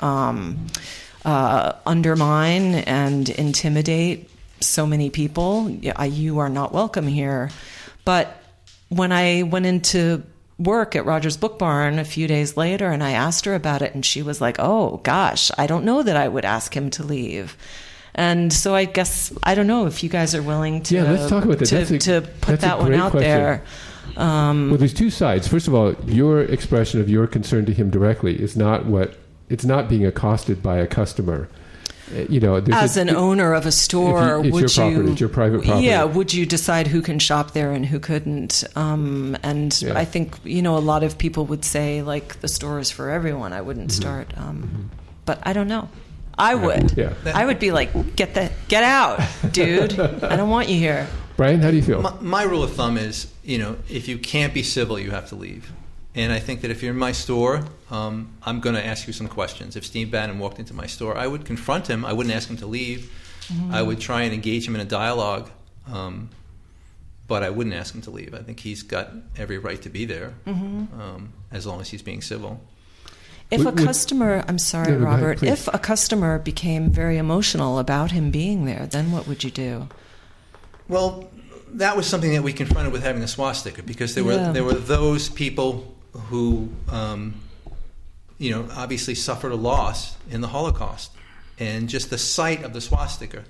Speaker 9: undermine and intimidate so many people, you are not welcome here. But when I went into work at Rogers Book Barn a few days later and I asked her about it, and she was like, oh gosh, I don't know that I would ask him to leave. And so I guess, I don't know if you guys are willing to,
Speaker 6: let's talk about that.
Speaker 9: to put that one out
Speaker 6: question.
Speaker 9: there.
Speaker 6: Well, there's two sides. First of all, your expression of your concern to him directly is it's not being accosted by a customer. As an owner of a store, it's your private property.
Speaker 9: Yeah, would you decide who can shop there and who couldn't? I think, a lot of people would say, the store is for everyone. I wouldn't start. But I don't know. I would. Yeah. I would be like, get out, dude. I don't want you here.
Speaker 6: Brian, how do you feel?
Speaker 8: My rule of thumb is, if you can't be civil, you have to leave. And I think that if you're in my store, I'm going to ask you some questions. If Steve Bannon walked into my store, I would confront him. I wouldn't ask him to leave. I would try and engage him in a dialogue, but I wouldn't ask him to leave. I think he's got every right to be there, as long as he's being civil.
Speaker 9: If a customer, I'm sorry, Robert, if a customer became very emotional about him being there, then what would you do?
Speaker 8: Well, that was something that we confronted with having the swastika, because there were those people who, obviously suffered a loss in the Holocaust, and just the sight of the swastika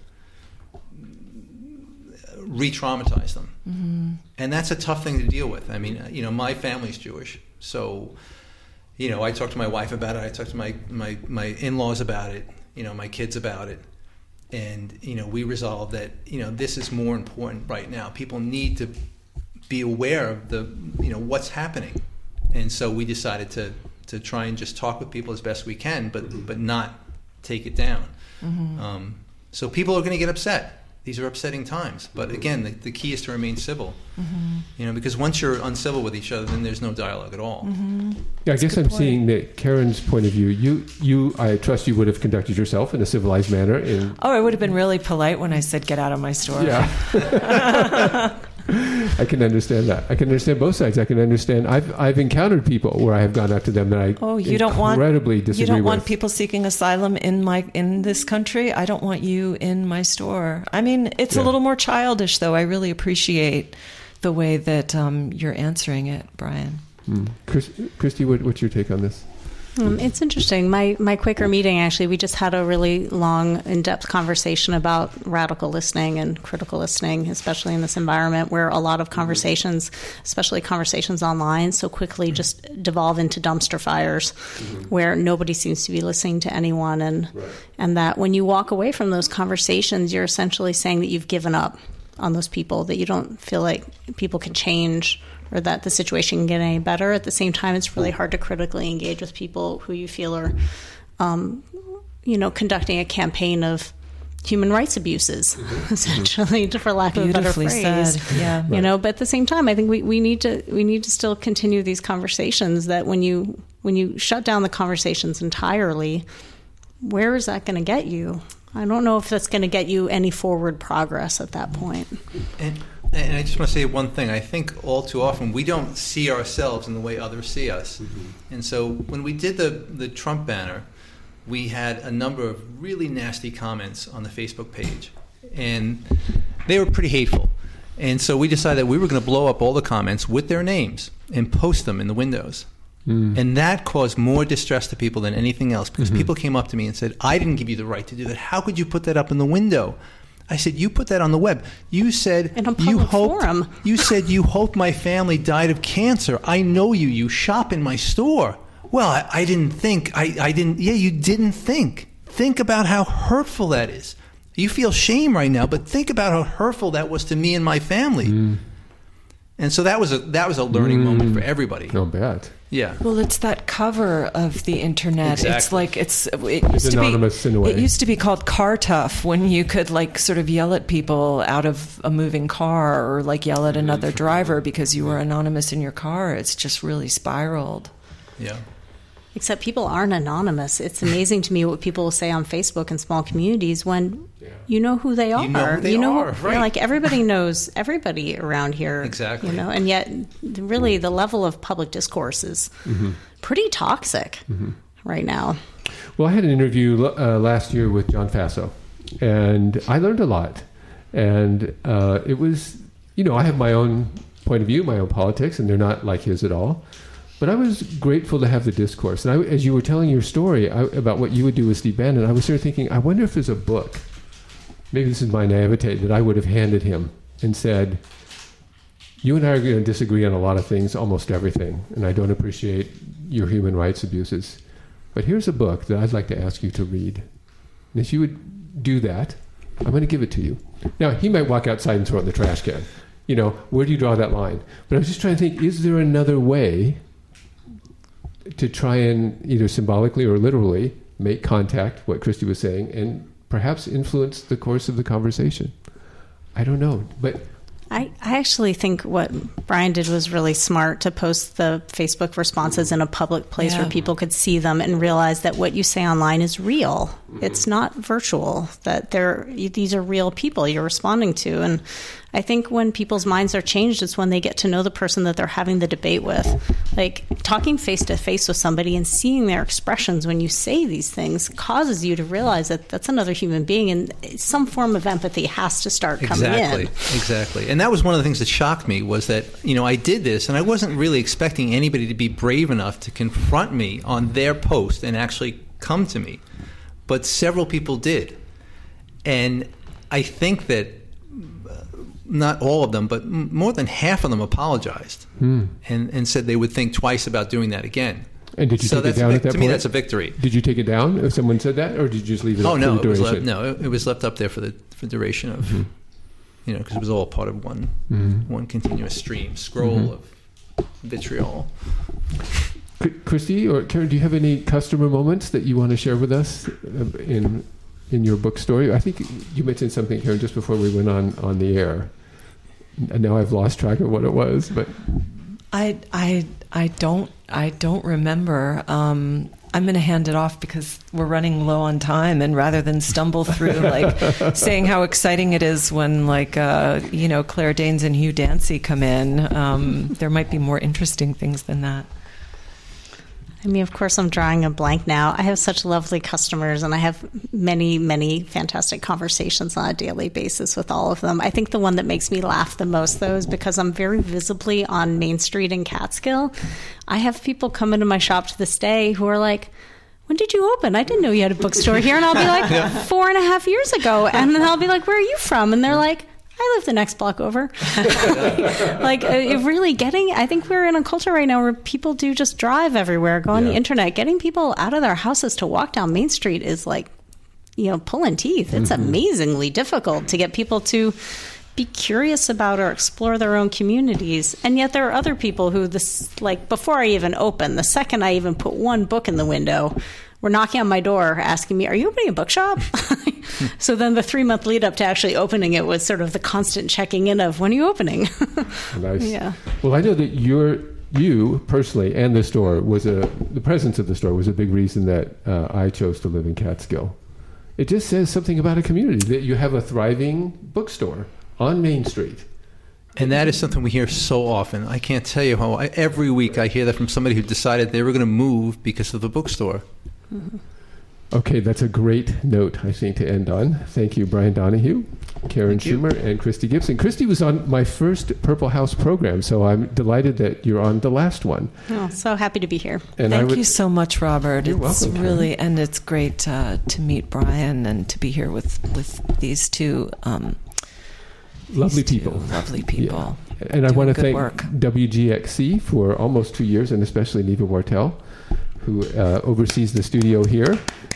Speaker 8: re-traumatized them, and that's a tough thing to deal with. My family's Jewish, so. I talked to my wife about it. I talked to my in-laws about it. My kids about it, and we resolved that this is more important right now. People need to be aware of the what's happening, and so we decided to try and just talk with people as best we can, but not take it down. So people are going to get upset. These are upsetting times, but again, the key is to remain civil. Because once you're uncivil with each other, then there's no dialogue at all.
Speaker 6: Yeah, I guess I'm seeing that Karen's point of view. You, I trust you would have conducted yourself in a civilized manner.
Speaker 9: I would have been really polite when I said, "Get out of my store."
Speaker 6: Yeah. I can understand that. I can understand both sides. I can understand. I've encountered people where I have gone up to them that I incredibly disagree with.
Speaker 9: You don't want people seeking asylum in this country. I don't want you in my store. It's a little more childish, though. I really appreciate the way that you're answering it, Brian.
Speaker 6: Christy, what's your take on this?
Speaker 7: It's interesting. My Quaker meeting, actually, we just had a really long, in-depth conversation about radical listening and critical listening, especially in this environment where a lot of conversations, especially conversations online, so quickly just devolve into dumpster fires where nobody seems to be listening to anyone. And that when you walk away from those conversations, you're essentially saying that you've given up on those people, that you don't feel like people can change or that the situation can get any better. At the same time, it's really hard to critically engage with people who you feel are, conducting a campaign of human rights abuses, essentially, for lack of a better phrase.
Speaker 9: Said. Yeah.
Speaker 7: You know, but at the same time, I think we need to still continue these conversations. That when you shut down the conversations entirely, where is that going to get you? I don't know if that's going to get you any forward progress at that point.
Speaker 8: And I just want to say one thing. I think all too often we don't see ourselves in the way others see us. And so when we did the Trump banner, we had a number of really nasty comments on the Facebook page. And they were pretty hateful. And so we decided that we were going to blow up all the comments with their names and post them in the windows. And that caused more distress to people than anything else, because people came up to me and said, I didn't give you the right to do that. How could you put that up in the window? I said, you put that on the web. You said
Speaker 7: in a public forum.
Speaker 8: You said you hoped my family died of cancer. I know you. You shop in my store. Well, I didn't think. I didn't. Yeah, you didn't think. Think about how hurtful that is. You feel shame right now, but think about how hurtful that was to me and my family. And so that was a learning moment for everybody.
Speaker 6: No bet.
Speaker 8: Yeah.
Speaker 9: Well, it's that cover of the internet.
Speaker 8: Exactly.
Speaker 9: It's like
Speaker 6: It's anonymous in a way.
Speaker 9: It used to be called car tough, when you could like sort of yell at people out of a moving car, or like yell at another driver because you were anonymous in your car. It's just really spiraled.
Speaker 8: Yeah.
Speaker 7: Except people aren't anonymous. It's amazing to me what people will say on Facebook in small communities when you know who they are.
Speaker 8: You know who they are, right.
Speaker 7: Like everybody knows everybody around here.
Speaker 8: Exactly.
Speaker 7: You know, and yet really the level of public discourse is pretty toxic right now.
Speaker 6: Well, I had an interview last year with John Faso, and I learned a lot. And it was, I have my own point of view, my own politics, and they're not like his at all. But I was grateful to have the discourse. And as you were telling your story about what you would do with Steve Bannon, I was sort of thinking, I wonder if there's a book, maybe this is my naivete, that I would have handed him and said, you and I are going to disagree on a lot of things, almost everything, and I don't appreciate your human rights abuses. But here's a book that I'd like to ask you to read. And if you would do that, I'm going to give it to you. Now, he might walk outside and throw it in the trash can. Where do you draw that line? But I was just trying to think, is there another way to try and either symbolically or literally make contact, what Christy was saying, and perhaps influence the course of the conversation? I don't know, but
Speaker 7: I actually think what Brian did was really smart, to post the Facebook responses in a public place where people could see them and realize that what you say online is real. It's not virtual, that these are real people you're responding to. And I think when people's minds are changed, it's when they get to know the person that they're having the debate with. Like talking face to face with somebody and seeing their expressions when you say these things causes you to realize that that's another human being, and some form of empathy has to start coming in.
Speaker 8: Exactly. And that was one of the things that shocked me, was that, I did this and I wasn't really expecting anybody to be brave enough to confront me on their post and actually come to me. But several people did. And I think that not all of them, but more than half of them apologized and said they would think twice about doing that again.
Speaker 6: And did you take it down at that point?
Speaker 8: To me, that's a victory.
Speaker 6: Did you take it down if someone said that, or did you just leave it up for the duration?
Speaker 8: It was left up there for the duration of, because it was all part of one continuous scroll of vitriol.
Speaker 6: Christy or Karen, do you have any customer moments that you want to share with us in your book story? I think you mentioned something, Karen, just before we went on the air. And now I've lost track of what it was, but
Speaker 9: I don't remember. I'm going to hand it off because we're running low on time, and rather than stumble through saying how exciting it is when Claire Danes and Hugh Dancy come in, there might be more interesting things than that.
Speaker 7: I mean, of course, I'm drawing a blank now. I have such lovely customers, and I have many, many fantastic conversations on a daily basis with all of them. I think the one that makes me laugh the most, though, is because I'm very visibly on Main Street in Catskill. I have people come into my shop to this day who are like, when did you open? I didn't know you had a bookstore here. And I'll be like, 4.5 years ago. And then I'll be like, where are you from? And they're like, I live the next block over. I think we're in a culture right now where people do just drive everywhere, go on the internet. Getting people out of their houses to walk down Main Street is pulling teeth. It's amazingly difficult to get people to be curious about or explore their own communities. And yet there are other people who before I even open, the second I even put one book in the window, were knocking on my door asking me, are you opening a bookshop? So then the 3-month lead up to actually opening it was sort of the constant checking in of, when are you opening?
Speaker 6: Nice.
Speaker 7: Yeah.
Speaker 6: Well, I know that you personally and the store the presence of the store was a big reason that I chose to live in Catskill. It just says something about a community, that you have a thriving bookstore on Main Street.
Speaker 8: And that is something we hear so often. I can't tell you how every week I hear that from somebody who decided they were going to move because of the bookstore.
Speaker 7: Mm-hmm.
Speaker 6: Okay, that's a great note, I think, to end on. Thank you, Brian Donahue, Karen Schumer, and Christy Gibson. Christy was on my first Purple House program, so I'm delighted that you're on the last one.
Speaker 7: Oh, so happy to be here.
Speaker 6: And
Speaker 9: Thank you so much, Robert.
Speaker 6: You're
Speaker 9: it's
Speaker 6: welcome,
Speaker 9: really,
Speaker 6: Karen.
Speaker 9: and it's great to meet Brian and to be here with these two
Speaker 6: Lovely people.
Speaker 9: Lovely people.
Speaker 6: Yeah. And I
Speaker 9: Doing
Speaker 6: want to
Speaker 9: good
Speaker 6: thank
Speaker 9: work.
Speaker 6: WGXC for almost 2 years, and especially Neva Wartel, who oversees the studio here.